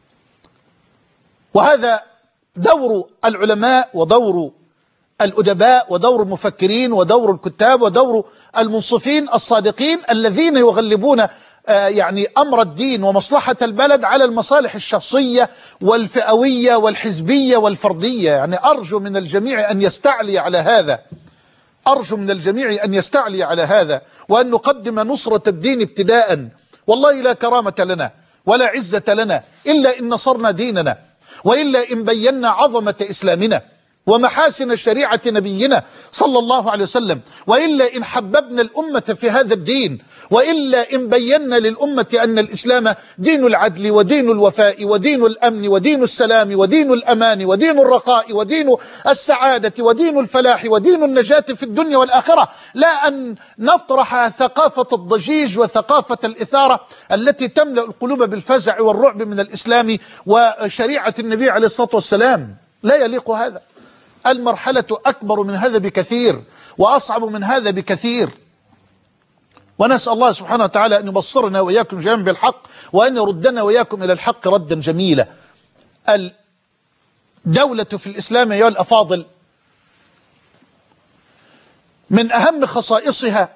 وهذا دور العلماء ودور الأدباء ودور المفكرين ودور الكتاب ودور المنصفين الصادقين الذين يغلبون آه يعني أمر الدين ومصلحة البلد على المصالح الشخصية والفئوية والحزبية والفردية. يعني أرجو من الجميع أن يستعلي على هذا، أرجو من الجميع أن يستعلي على هذا، وأن نقدم نصرة الدين ابتداء. والله لا كرامة لنا ولا عزة لنا إلا إن نصرنا ديننا، وإلا إن بينا عظمة إسلامنا ومحاسن شريعة نبينا صلى الله عليه وسلم، وإلا إن حببنا الأمة في هذا الدين، وإلا إن بينا للأمة أن الإسلام دين العدل ودين الوفاء ودين الأمن ودين السلام ودين الأمان ودين الرخاء ودين السعادة ودين الفلاح ودين النجاة في الدنيا والآخرة، لا أن نطرح ثقافة الضجيج وثقافة الإثارة التي تملأ القلوب بالفزع والرعب من الإسلام وشريعة النبي عليه الصلاة والسلام. لا يليق هذا. المرحلة أكبر من هذا بكثير وأصعب من هذا بكثير، ونسأل الله سبحانه وتعالى أن يبصرنا وإياكم جميعا بالحق، وأن يردنا وإياكم إلى الحق ردا جميلا. الدولة في الإسلام أيها الأفاضل من أهم خصائصها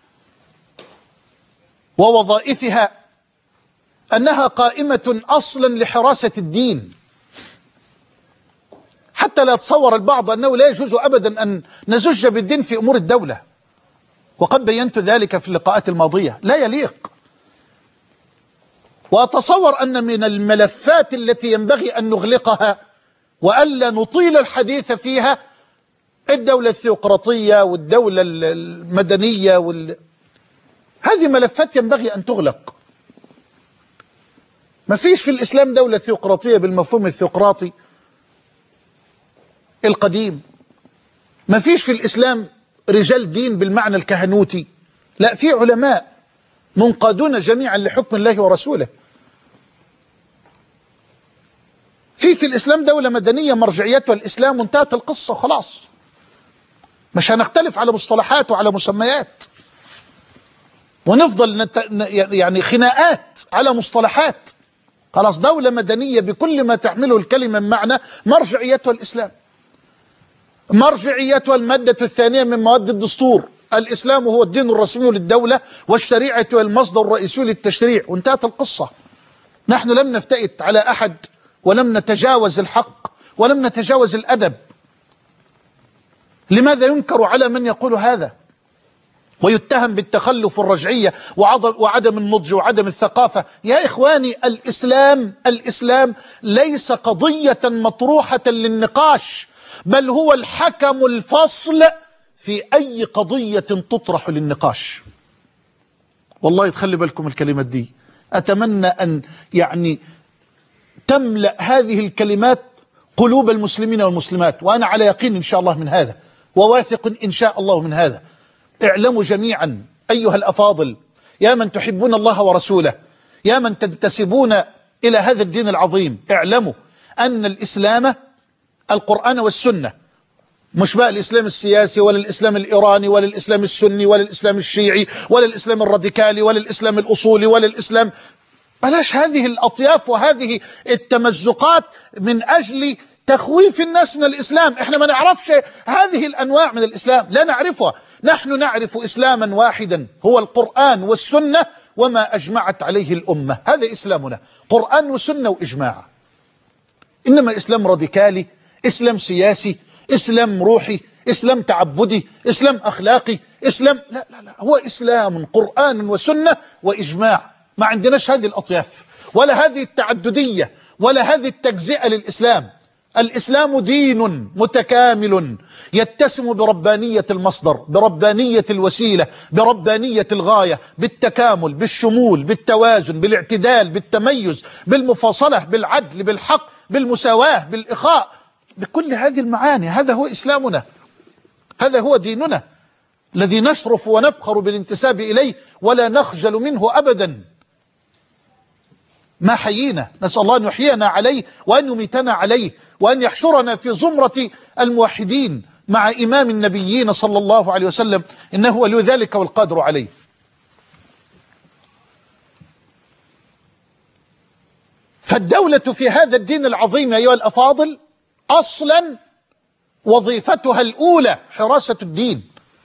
ووظائفها أنها قائمة أصلا لحراسة الدين، حتى لا يتصور البعض أنه لا يجوز أبدا أن نزج بالدين في أمور الدولة، وقد بينت ذلك في اللقاءات الماضية. لا يليق. وأتصور أن من الملفات التي ينبغي أن نغلقها وألا نطيل الحديث فيها الدولة الثيوقراطية والدولة المدنية وال... هذه ملفات ينبغي أن تغلق. ما فيش في الإسلام دولة ثيوقراطية بالمفهوم الثيوقراطي القديم، ما فيش في الإسلام رجال دين بالمعنى الكهنوتي، لا، في علماء منقادون جميعا لحكم الله ورسوله. في في الإسلام دولة مدنية مرجعيتها الإسلام وانتهت القصة خلاص، مش هنختلف على مصطلحات وعلى مسميات ونفضل نت... يعني خناقات على مصطلحات. خلاص دولة مدنية بكل ما تحمله الكلمة من معنى، مرجعيتها الإسلام، مرجعيتها المادة الثانية من مواد الدستور، الإسلام هو الدين الرسمي للدولة والشريعة هو المصدر الرئيسي للتشريع، وانتهت القصة. نحن لم نفتئت على أحد ولم نتجاوز الحق ولم نتجاوز الأدب. لماذا ينكر على من يقول هذا ويتهم بالتخلف والرجعية وعدم النضج وعدم الثقافة؟ يا إخواني، الإسلام الإسلام ليس قضية مطروحة للنقاش، بل هو الحكم الفصل في أي قضية تطرح للنقاش. والله تخلي بالكم الكلمات دي، أتمنى أن يعني تملأ هذه الكلمات قلوب المسلمين والمسلمات، وأنا على يقين إن شاء الله من هذا، وواثق إن شاء الله من هذا. اعلموا جميعا أيها الأفاضل، يا من تحبون الله ورسوله، يا من تنتسبون إلى هذا الدين العظيم، اعلموا أن الإسلام القرآن والسنة، مش بقى الإسلام السياسي ولا الإسلام الإيراني ولا الإسلام السني ولا الإسلام الشيعي ولا الإسلام الراديكالي ولا الإسلام الأصولي ولا الإسلام، بلاش هذه الأطياف وهذه التمزقات من أجل تخويف الناس من الإسلام. احنا ما نعرفش هذه الأنواع من الإسلام، لا نعرفها. نحن نعرف إسلاما واحدا هو القرآن والسنة وما أجمعت عليه الأمة، هذا إسلامنا، قرآن وسنة وإجماع. إنما إسلام راديكالي، إسلام سياسي، إسلام روحي، إسلام تعبدي، إسلام أخلاقي، إسلام لا لا لا، هو إسلام قرآن وسنة وإجماع. ما عندناش هذه الأطياف ولا هذه التعددية ولا هذه التجزئة للإسلام. الإسلام دين متكامل يتسم بربانية المصدر، بربانية الوسيلة، بربانية الغاية، بالتكامل، بالشمول، بالتوازن، بالاعتدال، بالتميز، بالمفاصلة، بالعدل، بالحق، بالمساواة، بالإخاء، بكل هذه المعاني. هذا هو إسلامنا، هذا هو ديننا. الذي نشرف ونفخر بالانتساب إليه ولا نخجل منه أبدا ما حيينا. نسأل الله أن يحيينا عليه وأن يميتنا عليه وأن يحشرنا في زمرة الموحدين مع إمام النبيين صلى الله عليه وسلم، إنه ولي ذلك والقادر عليه. فالدولة في هذا الدين العظيم أيها الأفاضل أصلا وظيفتها الأولى حراسة الدين،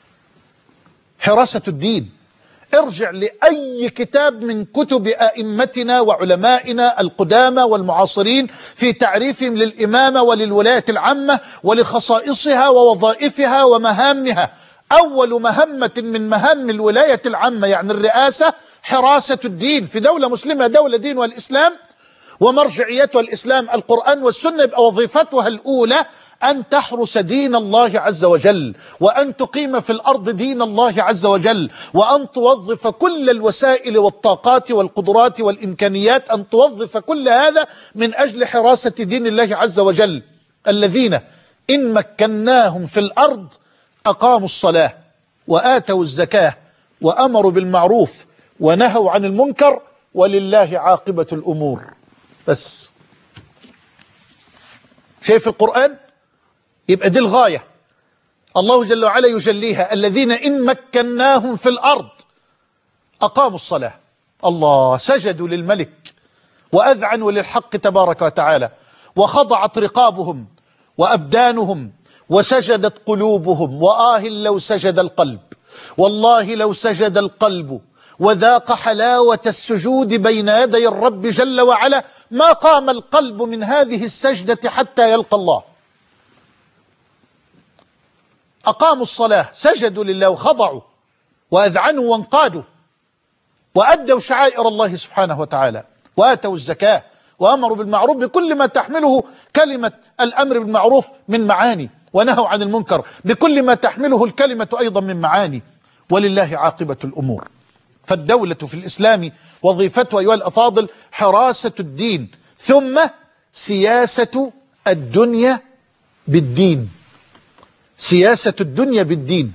حراسة الدين. ارجع لأي كتاب من كتب أئمتنا وعلمائنا القدامى والمعاصرين في تعريفهم للإمامة وللولاية العامة ولخصائصها ووظائفها ومهامها. أول مهمة من مهام الولاية العامة يعني الرئاسة حراسة الدين. في دولة مسلمة دولة دين والإسلام ومرجعيتها الإسلام القرآن والسنة، يبقى وظيفتها الأولى أن تحرس دين الله عز وجل، وأن تقيم في الأرض دين الله عز وجل، وأن توظف كل الوسائل والطاقات والقدرات والإمكانيات، أن توظف كل هذا من أجل حراسة دين الله عز وجل. الذين إن مكناهم في الأرض أقاموا الصلاة وآتوا الزكاة وأمروا بالمعروف ونهوا عن المنكر ولله عاقبة الأمور. بس شايف القرآن؟ يبقى دي الغاية الله جل وعلا يجليها. الذين إن مكناهم في الأرض أقاموا الصلاة، الله سجدوا للملك وأذعنوا للحق تبارك وتعالى، وخضعت رقابهم وأبدانهم وسجدت قلوبهم. وآه لو سجد القلب، والله لو سجد القلب وذاق حلاوة السجود بين يدي الرب جل وعلا ما قام القلب من هذه السجدة حتى يلقى الله. أقاموا الصلاة، سجدوا لله وخضعوا وأذعنوا وانقادوا وأدوا شعائر الله سبحانه وتعالى، وآتوا الزكاة وأمروا بالمعروف بكل ما تحمله كلمة الأمر بالمعروف من معاني، ونهوا عن المنكر بكل ما تحمله الكلمة أيضا من معاني، ولله عاقبة الأمور. فالدولة في الإسلام وظيفتها أيها الأفاضل حراسة الدين، ثم سياسة الدنيا بالدين، سياسة الدنيا بالدين.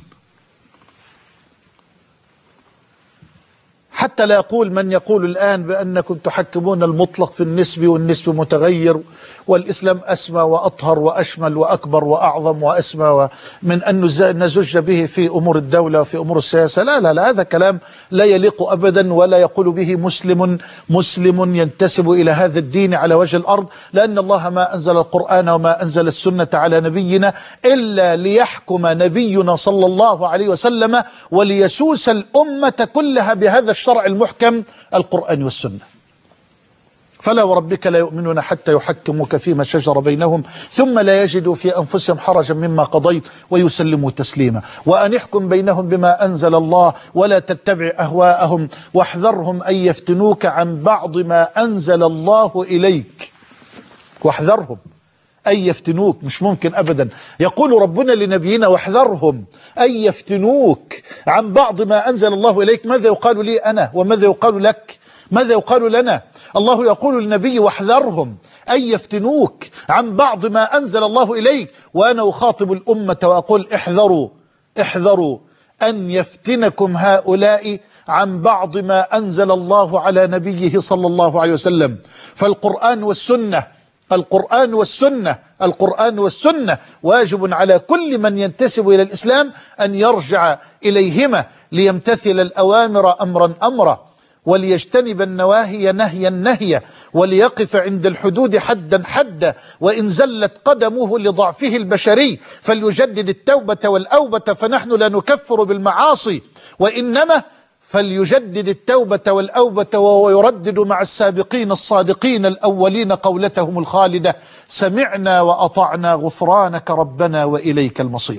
حتى لا يقول من يقول الآن بأنكم تحكمون المطلق في النسب والنسب متغير والإسلام أسمى وأطهر وأشمل وأكبر وأعظم وأسمى من أن نزج به في أمور الدولة وفي أمور السياسة. لا لا لا، هذا كلام لا يليق أبدا ولا يقول به مسلم مسلم ينتسب إلى هذا الدين على وجه الأرض، لأن الله ما أنزل القرآن وما أنزل السنة على نبينا إلا ليحكم نبينا صلى الله عليه وسلم وليسوس الأمة كلها بهذا الشرع المحكم القرآن والسنة. فلا وربك لا يؤمنون حتى يحكموك فيما شجر بينهم ثم لا يجدوا في أنفسهم حرجا مما قضيت ويسلموا تسليما، وأن احكم بينهم بما أنزل الله ولا تتبع أهواءهم واحذرهم أن يفتنوك عن بعض ما أنزل الله إليك. واحذرهم أن يفتنوك، مش ممكن أبدا. يقول ربنا لنبينا واحذرهم أن يفتنوك عن بعض ما أنزل الله إليك. ماذا يقال لي أنا وماذا يقال لك؟ ماذا يقال لنا؟ الله يقول للنبي واحذرهم أن يفتنوك عن بعض ما أنزل الله إليك، وأنا أخاطب الأمة وأقول احذروا احذروا أن يفتنكم هؤلاء عن بعض ما أنزل الله على نبيه صلى الله عليه وسلم. فالقرآن والسنة القرآن والسنة القرآن والسنة واجب على كل من ينتسب إلى الإسلام أن يرجع إليهما ليمتثل الأوامر أمرا أمرا، وليجتنب النواهي نهيا نهيا، وليقف عند الحدود حدا حدا، وإن زلت قدمه لضعفه البشري فليجدد التوبة والأوبة، فنحن لا نكفر بالمعاصي وإنما فليجدد التوبة والأوبة وهو يردد مع السابقين الصادقين الأولين قولتهم الخالدة سمعنا وأطعنا غفرانك ربنا وإليك المصير.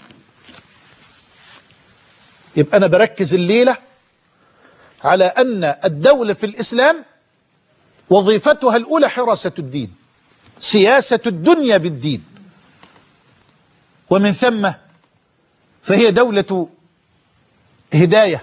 يبقى أنا بركز الليلة على أن الدولة في الإسلام وظيفتها الأولى حراسة الدين، سياسة الدنيا بالدين، ومن ثم فهي دولة هداية،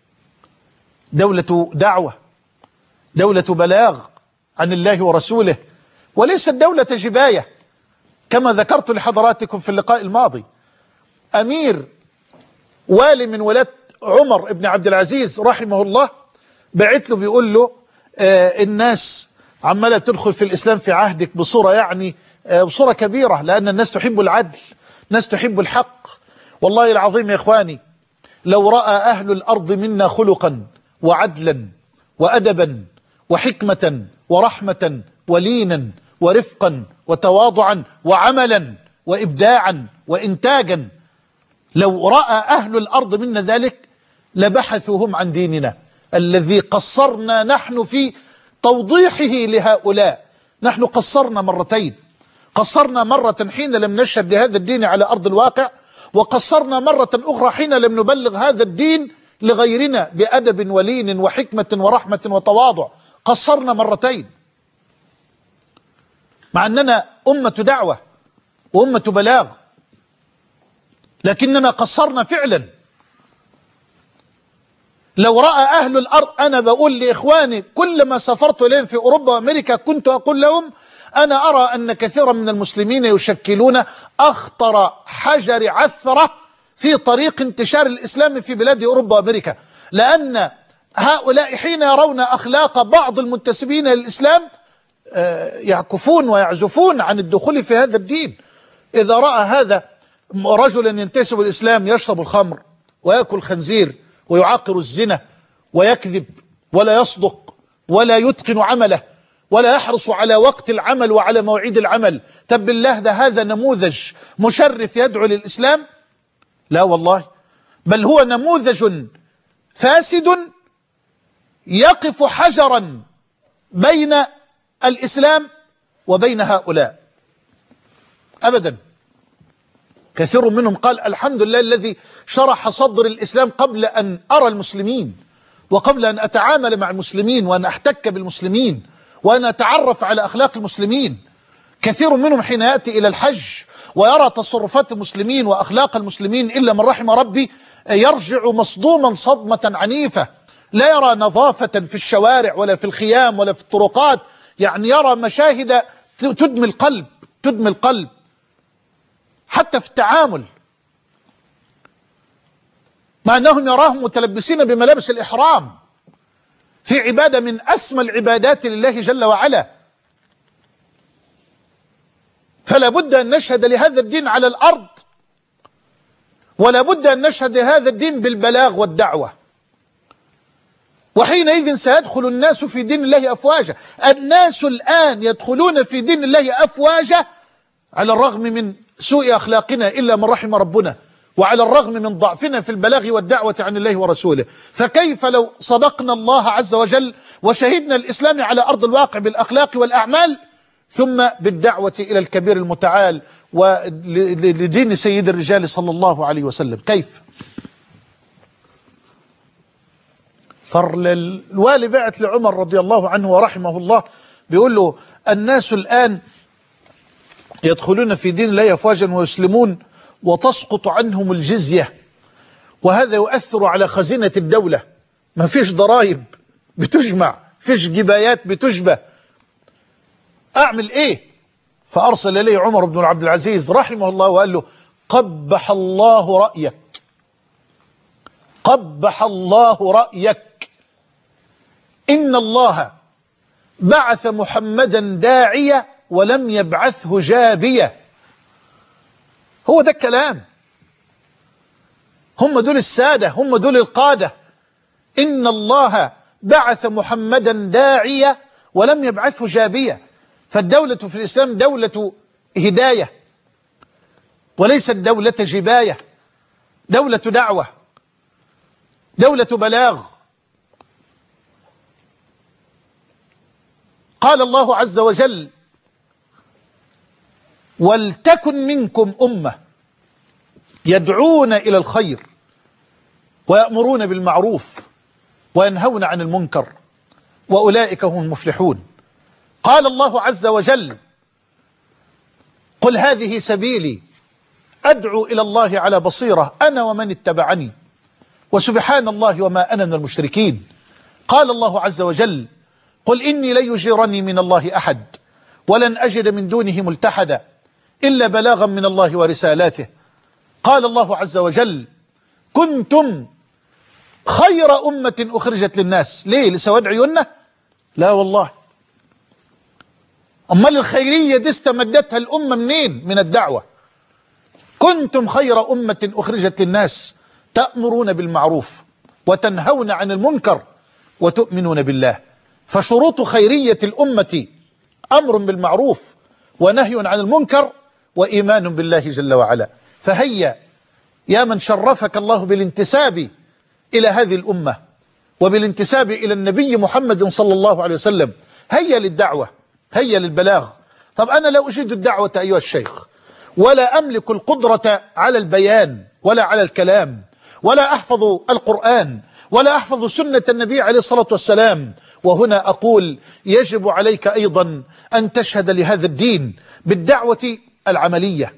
دولة دعوة، دولة بلاغ عن الله ورسوله، وليست دولة جباية كما ذكرت لحضراتكم في اللقاء الماضي. أمير والي من ولاة عمر بن عبد العزيز رحمه الله بعت له بيقول له آه الناس عمالة تدخل في الإسلام في عهدك بصورة يعني آه بصورة كبيرة، لأن الناس تحب العدل، الناس تحب الحق. والله العظيم يا إخواني لو رأى أهل الأرض منا خلقا وعدلا وأدبا وحكمة ورحمة ولينا ورفقا وتواضعا وعملا وإبداعا وإنتاجا، لو رأى أهل الأرض منا ذلك لبحثوا هم عن ديننا الذي قصرنا نحن في توضيحه لهؤلاء. نحن قصرنا مرتين، قصرنا مرة حين لم نشهد لهذا الدين على أرض الواقع، وقصرنا مرة أخرى حين لم نبلغ هذا الدين لغيرنا بأدب ولين وحكمة ورحمة وتواضع. قصرنا مرتين مع أننا أمة دعوة وأمة بلاغ، لكننا قصرنا فعلا. لو رأى أهل الأرض، أنا بقول لإخواني كلما سافرت إليهم في أوروبا وأمريكا كنت أقول لهم أنا أرى أن كثيرا من المسلمين يشكلون أخطر حجر عثرة في طريق انتشار الإسلام في بلاد أوروبا وأمريكا، لأن هؤلاء حين يرون أخلاق بعض المنتسبين للإسلام يعكفون ويعزفون عن الدخول في هذا الدين. إذا رأى هذا رجلا ينتسب الإسلام يشرب الخمر ويأكل خنزير ويعاقر الزنا ويكذب ولا يصدق ولا يتقن عمله ولا يحرص على وقت العمل وعلى مواعيد العمل، طب بالله ده هذا نموذج مشرف يدعو للإسلام؟ لا والله، بل هو نموذج فاسد يقف حجرا بين الإسلام وبين هؤلاء. أبدا. كثير منهم قال الحمد لله الذي شرح صدر الإسلام قبل أن أرى المسلمين وقبل أن أتعامل مع المسلمين وأن أحتك بالمسلمين وأن أتعرف على أخلاق المسلمين. كثير منهم حين يأتي إلى الحج ويرى تصرفات المسلمين وأخلاق المسلمين إلا من رحم ربي يرجع مصدوما صدمة عنيفة، لا يرى نظافة في الشوارع ولا في الخيام ولا في الطرقات، يعني يرى مشاهد تدمي القلب تدمي القلب حتى في التعامل، مع أنهم يراهم متلبسين بملابس الإحرام في عبادة من أسمى العبادات لله جل وعلا. فلا بد أن نشهد لهذا الدين على الأرض، ولا بد أن نشهد لهذا الدين بالبلاغ والدعوة، وحينئذ سيدخل الناس في دين الله أفواجا. الناس الآن يدخلون في دين الله أفواجا على الرغم من سوء أخلاقنا إلا من رحم ربنا، وعلى الرغم من ضعفنا في البلاغ والدعوة عن الله ورسوله. فكيف لو صدقنا الله عز وجل وشهدنا الإسلام على أرض الواقع بالأخلاق والأعمال ثم بالدعوة إلى الكبير المتعال ولدين سيد الرجال صلى الله عليه وسلم؟ كيف؟ فالوالي بعت لعمر رضي الله عنه ورحمه الله بيقول له الناس الآن يدخلون في دين الله أفواجا ويسلمون وتسقط عنهم الجزية، وهذا يؤثر على خزينة الدولة، ما فيش ضرائب بتجمع، فيش جبايات بتجبى، أعمل إيه؟ فأرسل إليه عمر بن عبد العزيز رحمه الله وقال له قبح الله رأيك، قبح الله رأيك، إن الله بعث محمدا داعية ولم يبعثه جابية. هو ده الكلام، هم دول السادة، هم دول القادة. إن الله بعث محمدا داعية ولم يبعثه جابية. فالدولة في الإسلام دولة هداية وليست دولة جباية، دولة دعوة، دولة بلاغ. قال الله عز وجل ولتكن منكم أمة يدعون إلى الخير ويأمرون بالمعروف وينهون عن المنكر وأولئك هم المفلحون. قال الله عز وجل قل هذه سبيلي أدعو إلى الله على بصيرة أنا ومن اتبعني وسبحان الله وما أنا من المشركين. قال الله عز وجل قل إني لن يجيرني من الله أحد ولن أجد من دونه ملتحدا إلا بلاغا من الله ورسالاته. قال الله عز وجل كنتم خير أمة أخرجت للناس. ليه؟ لسواد عيوننا؟ لا والله. أمال الخيرية دي استمدتها الأمة منين؟ من الدعوة. كنتم خير أمة أخرجت للناس تأمرون بالمعروف وتنهون عن المنكر وتؤمنون بالله. فشروط خيرية الأمة أمر بالمعروف ونهي عن المنكر وإيمان بالله جل وعلا. فهيا يا من شرفك الله بالانتساب إلى هذه الأمة وبالانتساب إلى النبي محمد صلى الله عليه وسلم، هيا للدعوة، هيا للبلاغ. طب أنا لا أجيد الدعوة أيها الشيخ، ولا أملك القدرة على البيان ولا على الكلام، ولا أحفظ القرآن ولا أحفظ سنة النبي عليه الصلاة والسلام. وهنا أقول يجب عليك أيضا أن تشهد لهذا الدين بالدعوة العملية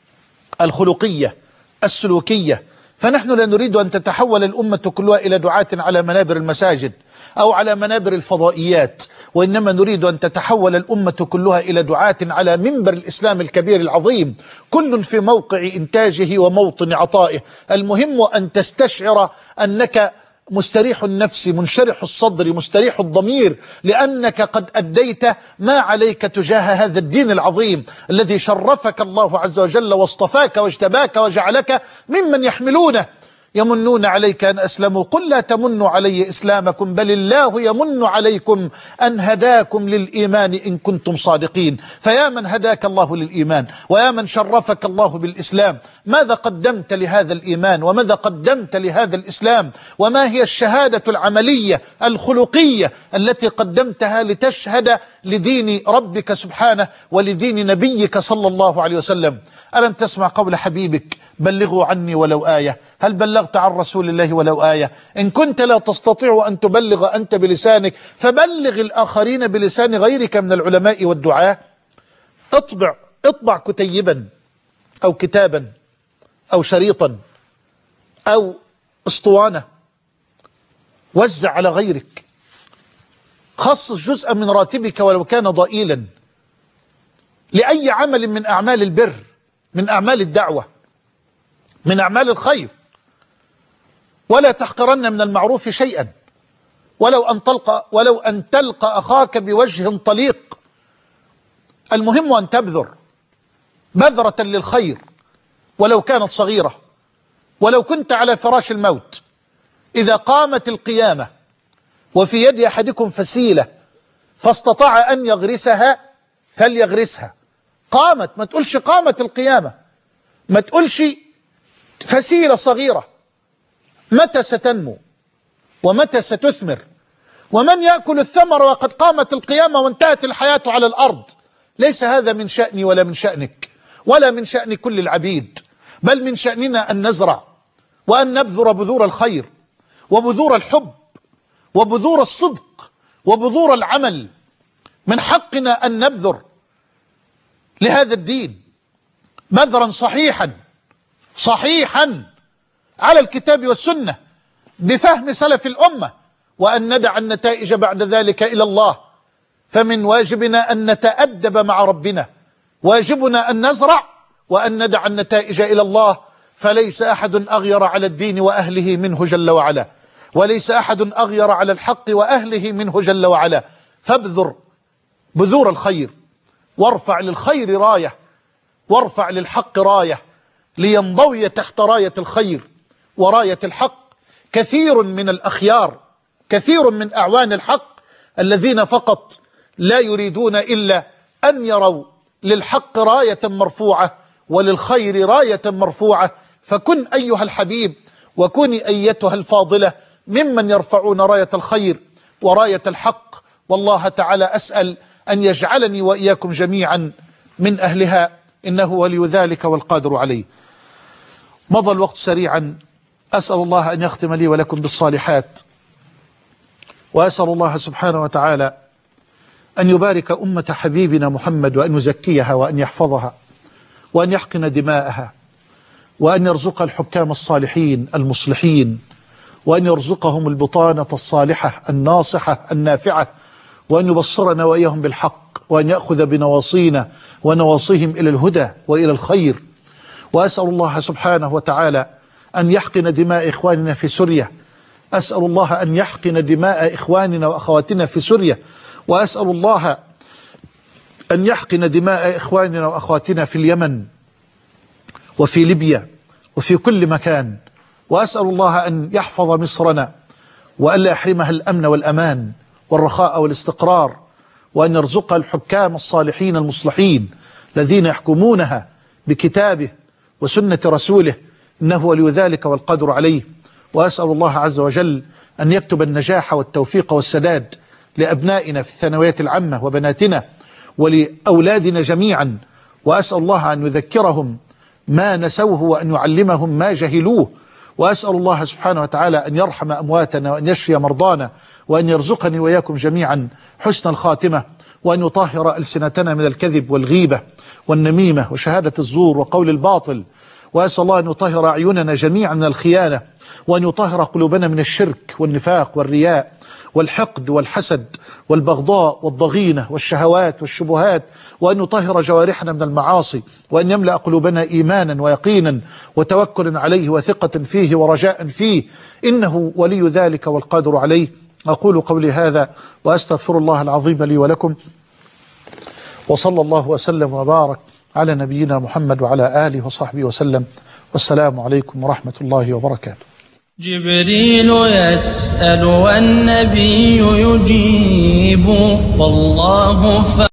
الخلقية السلوكية. فنحن لا نريد أن تتحول الأمة كلها إلى دعاة على منابر المساجد أو على منابر الفضائيات، وإنما نريد أن تتحول الأمة كلها إلى دعاة على منبر الإسلام الكبير العظيم، كل في موقع إنتاجه وموطن عطائه. المهم أن تستشعر أنك مستريح النفس منشرح الصدر مستريح الضمير، لأنك قد أديت ما عليك تجاه هذا الدين العظيم الذي شرفك الله عز وجل واصطفاك واجتباك وجعلك ممن يحملونه. يمنون عليك أن أسلموا قل لا تمنوا علي إسلامكم بل الله يمن عليكم أن هداكم للإيمان إن كنتم صادقين. فيا من هداك الله للإيمان ويا من شرفك الله بالإسلام، ماذا قدمت لهذا الإيمان وماذا قدمت لهذا الإسلام؟ وما هي الشهادة العملية الخلقية التي قدمتها لتشهد لدين ربك سبحانه ولدين نبيك صلى الله عليه وسلم؟ ألم تسمع قول حبيبك بلغوا عني ولو آية؟ هل بلغت عن رسول الله ولو آية؟ إن كنت لا تستطيع أن تبلغ أنت بلسانك فبلغ الآخرين بلسان غيرك من العلماء والدعاة. اطبع اطبع كتيبا أو كتابا أو شريطا أو اسطوانة، وزع على غيرك، خصص جزءا من راتبك ولو كان ضئيلا لأي عمل من أعمال البر، من أعمال الدعوة، من أعمال الخير. ولا تحقرن من المعروف شيئا ولو أن تلقى ولو أن تلقى أخاك بوجه طليق. المهم أن تبذر بذرة للخير ولو كانت صغيرة. ولو كنت على فراش الموت، إذا قامت القيامة وفي يد أحدكم فسيلة فاستطاع أن يغرسها فليغرسها. قامت، ما تقولش قامت القيامة، ما تقولش فسيلة صغيرة. متى ستنمو ومتى ستثمر؟ ومن يأكل الثمر وقد قامت القيامة وانتهت الحياة على الأرض؟ ليس هذا من شأني ولا من شأنك ولا من شأن كل العبيد، بل من شأننا أن نزرع وأن نبذر بذور الخير وبذور الحب وبذور الصدق وبذور العمل. من حقنا أن نبذر لهذا الدين بذرا صحيحا صحيحا على الكتاب والسنة بفهم سلف الأمة، وأن ندع النتائج بعد ذلك إلى الله. فمن واجبنا أن نتأدب مع ربنا، واجبنا أن نزرع وأن ندع النتائج إلى الله. فليس أحد أغير على الدين وأهله منه جل وعلا، وليس أحد أغير على الحق وأهله منه جل وعلا. فابذر بذور الخير وارفع للخير راية وارفع للحق راية لينضوي تحت راية الخير وراية الحق كثير من الأخيار، كثير من أعوان الحق الذين فقط لا يريدون إلا أن يروا للحق راية مرفوعة وللخير راية مرفوعة. فكن أيها الحبيب وكوني أيتها الفاضلة ممن يرفعون راية الخير وراية الحق. والله تعالى أسأل أن يجعلني وإياكم جميعا من أهلها، إنه ولي ذلك والقادر عليه. مضى الوقت سريعا، أسأل الله أن يختم لي ولكم بالصالحات، وأسأل الله سبحانه وتعالى أن يبارك أمة حبيبنا محمد وأن يزكيها وأن يحفظها وأن يحقن دماءها وأن يرزق الحكام الصالحين المصلحين وأن يرزقهم البطانة الصالحة الناصحة النافعة وأن يبصرنا وإياهم بالحق وأن يأخذ بنواصينا ونواصيهم إلى الهدى وإلى الخير. وأسأل الله سبحانه وتعالى أن يحقن دماء إخواننا في سوريا، أسأل الله أن يحقن دماء إخواننا وأخواتنا في سوريا، وأسأل الله أن يحقن دماء إخواننا وأخواتنا في اليمن وفي ليبيا وفي كل مكان، وأسأل الله أن يحفظ مصرنا وألا يحرمها الأمن والأمان والرخاء والاستقرار، وأن يرزقها الحكام الصالحين المصلحين الذين يحكمونها بكتابه وسنة رسوله، إنه ولي ذلك والقدر عليه. وأسأل الله عز وجل أن يكتب النجاح والتوفيق والسداد لأبنائنا في الثانويات العامة وبناتنا ولأولادنا جميعا، وأسأل الله أن يذكرهم ما نسوه وأن يعلمهم ما جهلوه، وأسأل الله سبحانه وتعالى أن يرحم أمواتنا وأن يشفي مرضانا وأن يرزقني وإياكم جميعا حسن الخاتمة، وأن يطهر ألسنتنا من الكذب والغيبة والنميمة وشهادة الزور وقول الباطل، وأسأل الله أن يطهر أعيننا جميعا من الخيانة، وأن يطهر قلوبنا من الشرك والنفاق والرياء والحقد والحسد والبغضاء والضغينة والشهوات والشبهات، وأن يطهر جوارحنا من المعاصي، وأن يملأ قلوبنا إيمانا ويقينا وتوكلا عليه وثقة فيه ورجاء فيه، إنه ولي ذلك والقادر عليه. أقول قولي هذا وأستغفر الله العظيم لي ولكم، وصلى الله وسلم وبارك على نبينا محمد وعلى آله وصحبه وسلم، والسلام عليكم ورحمة الله وبركاته. جبريل يسأل والنبي يجيب، والله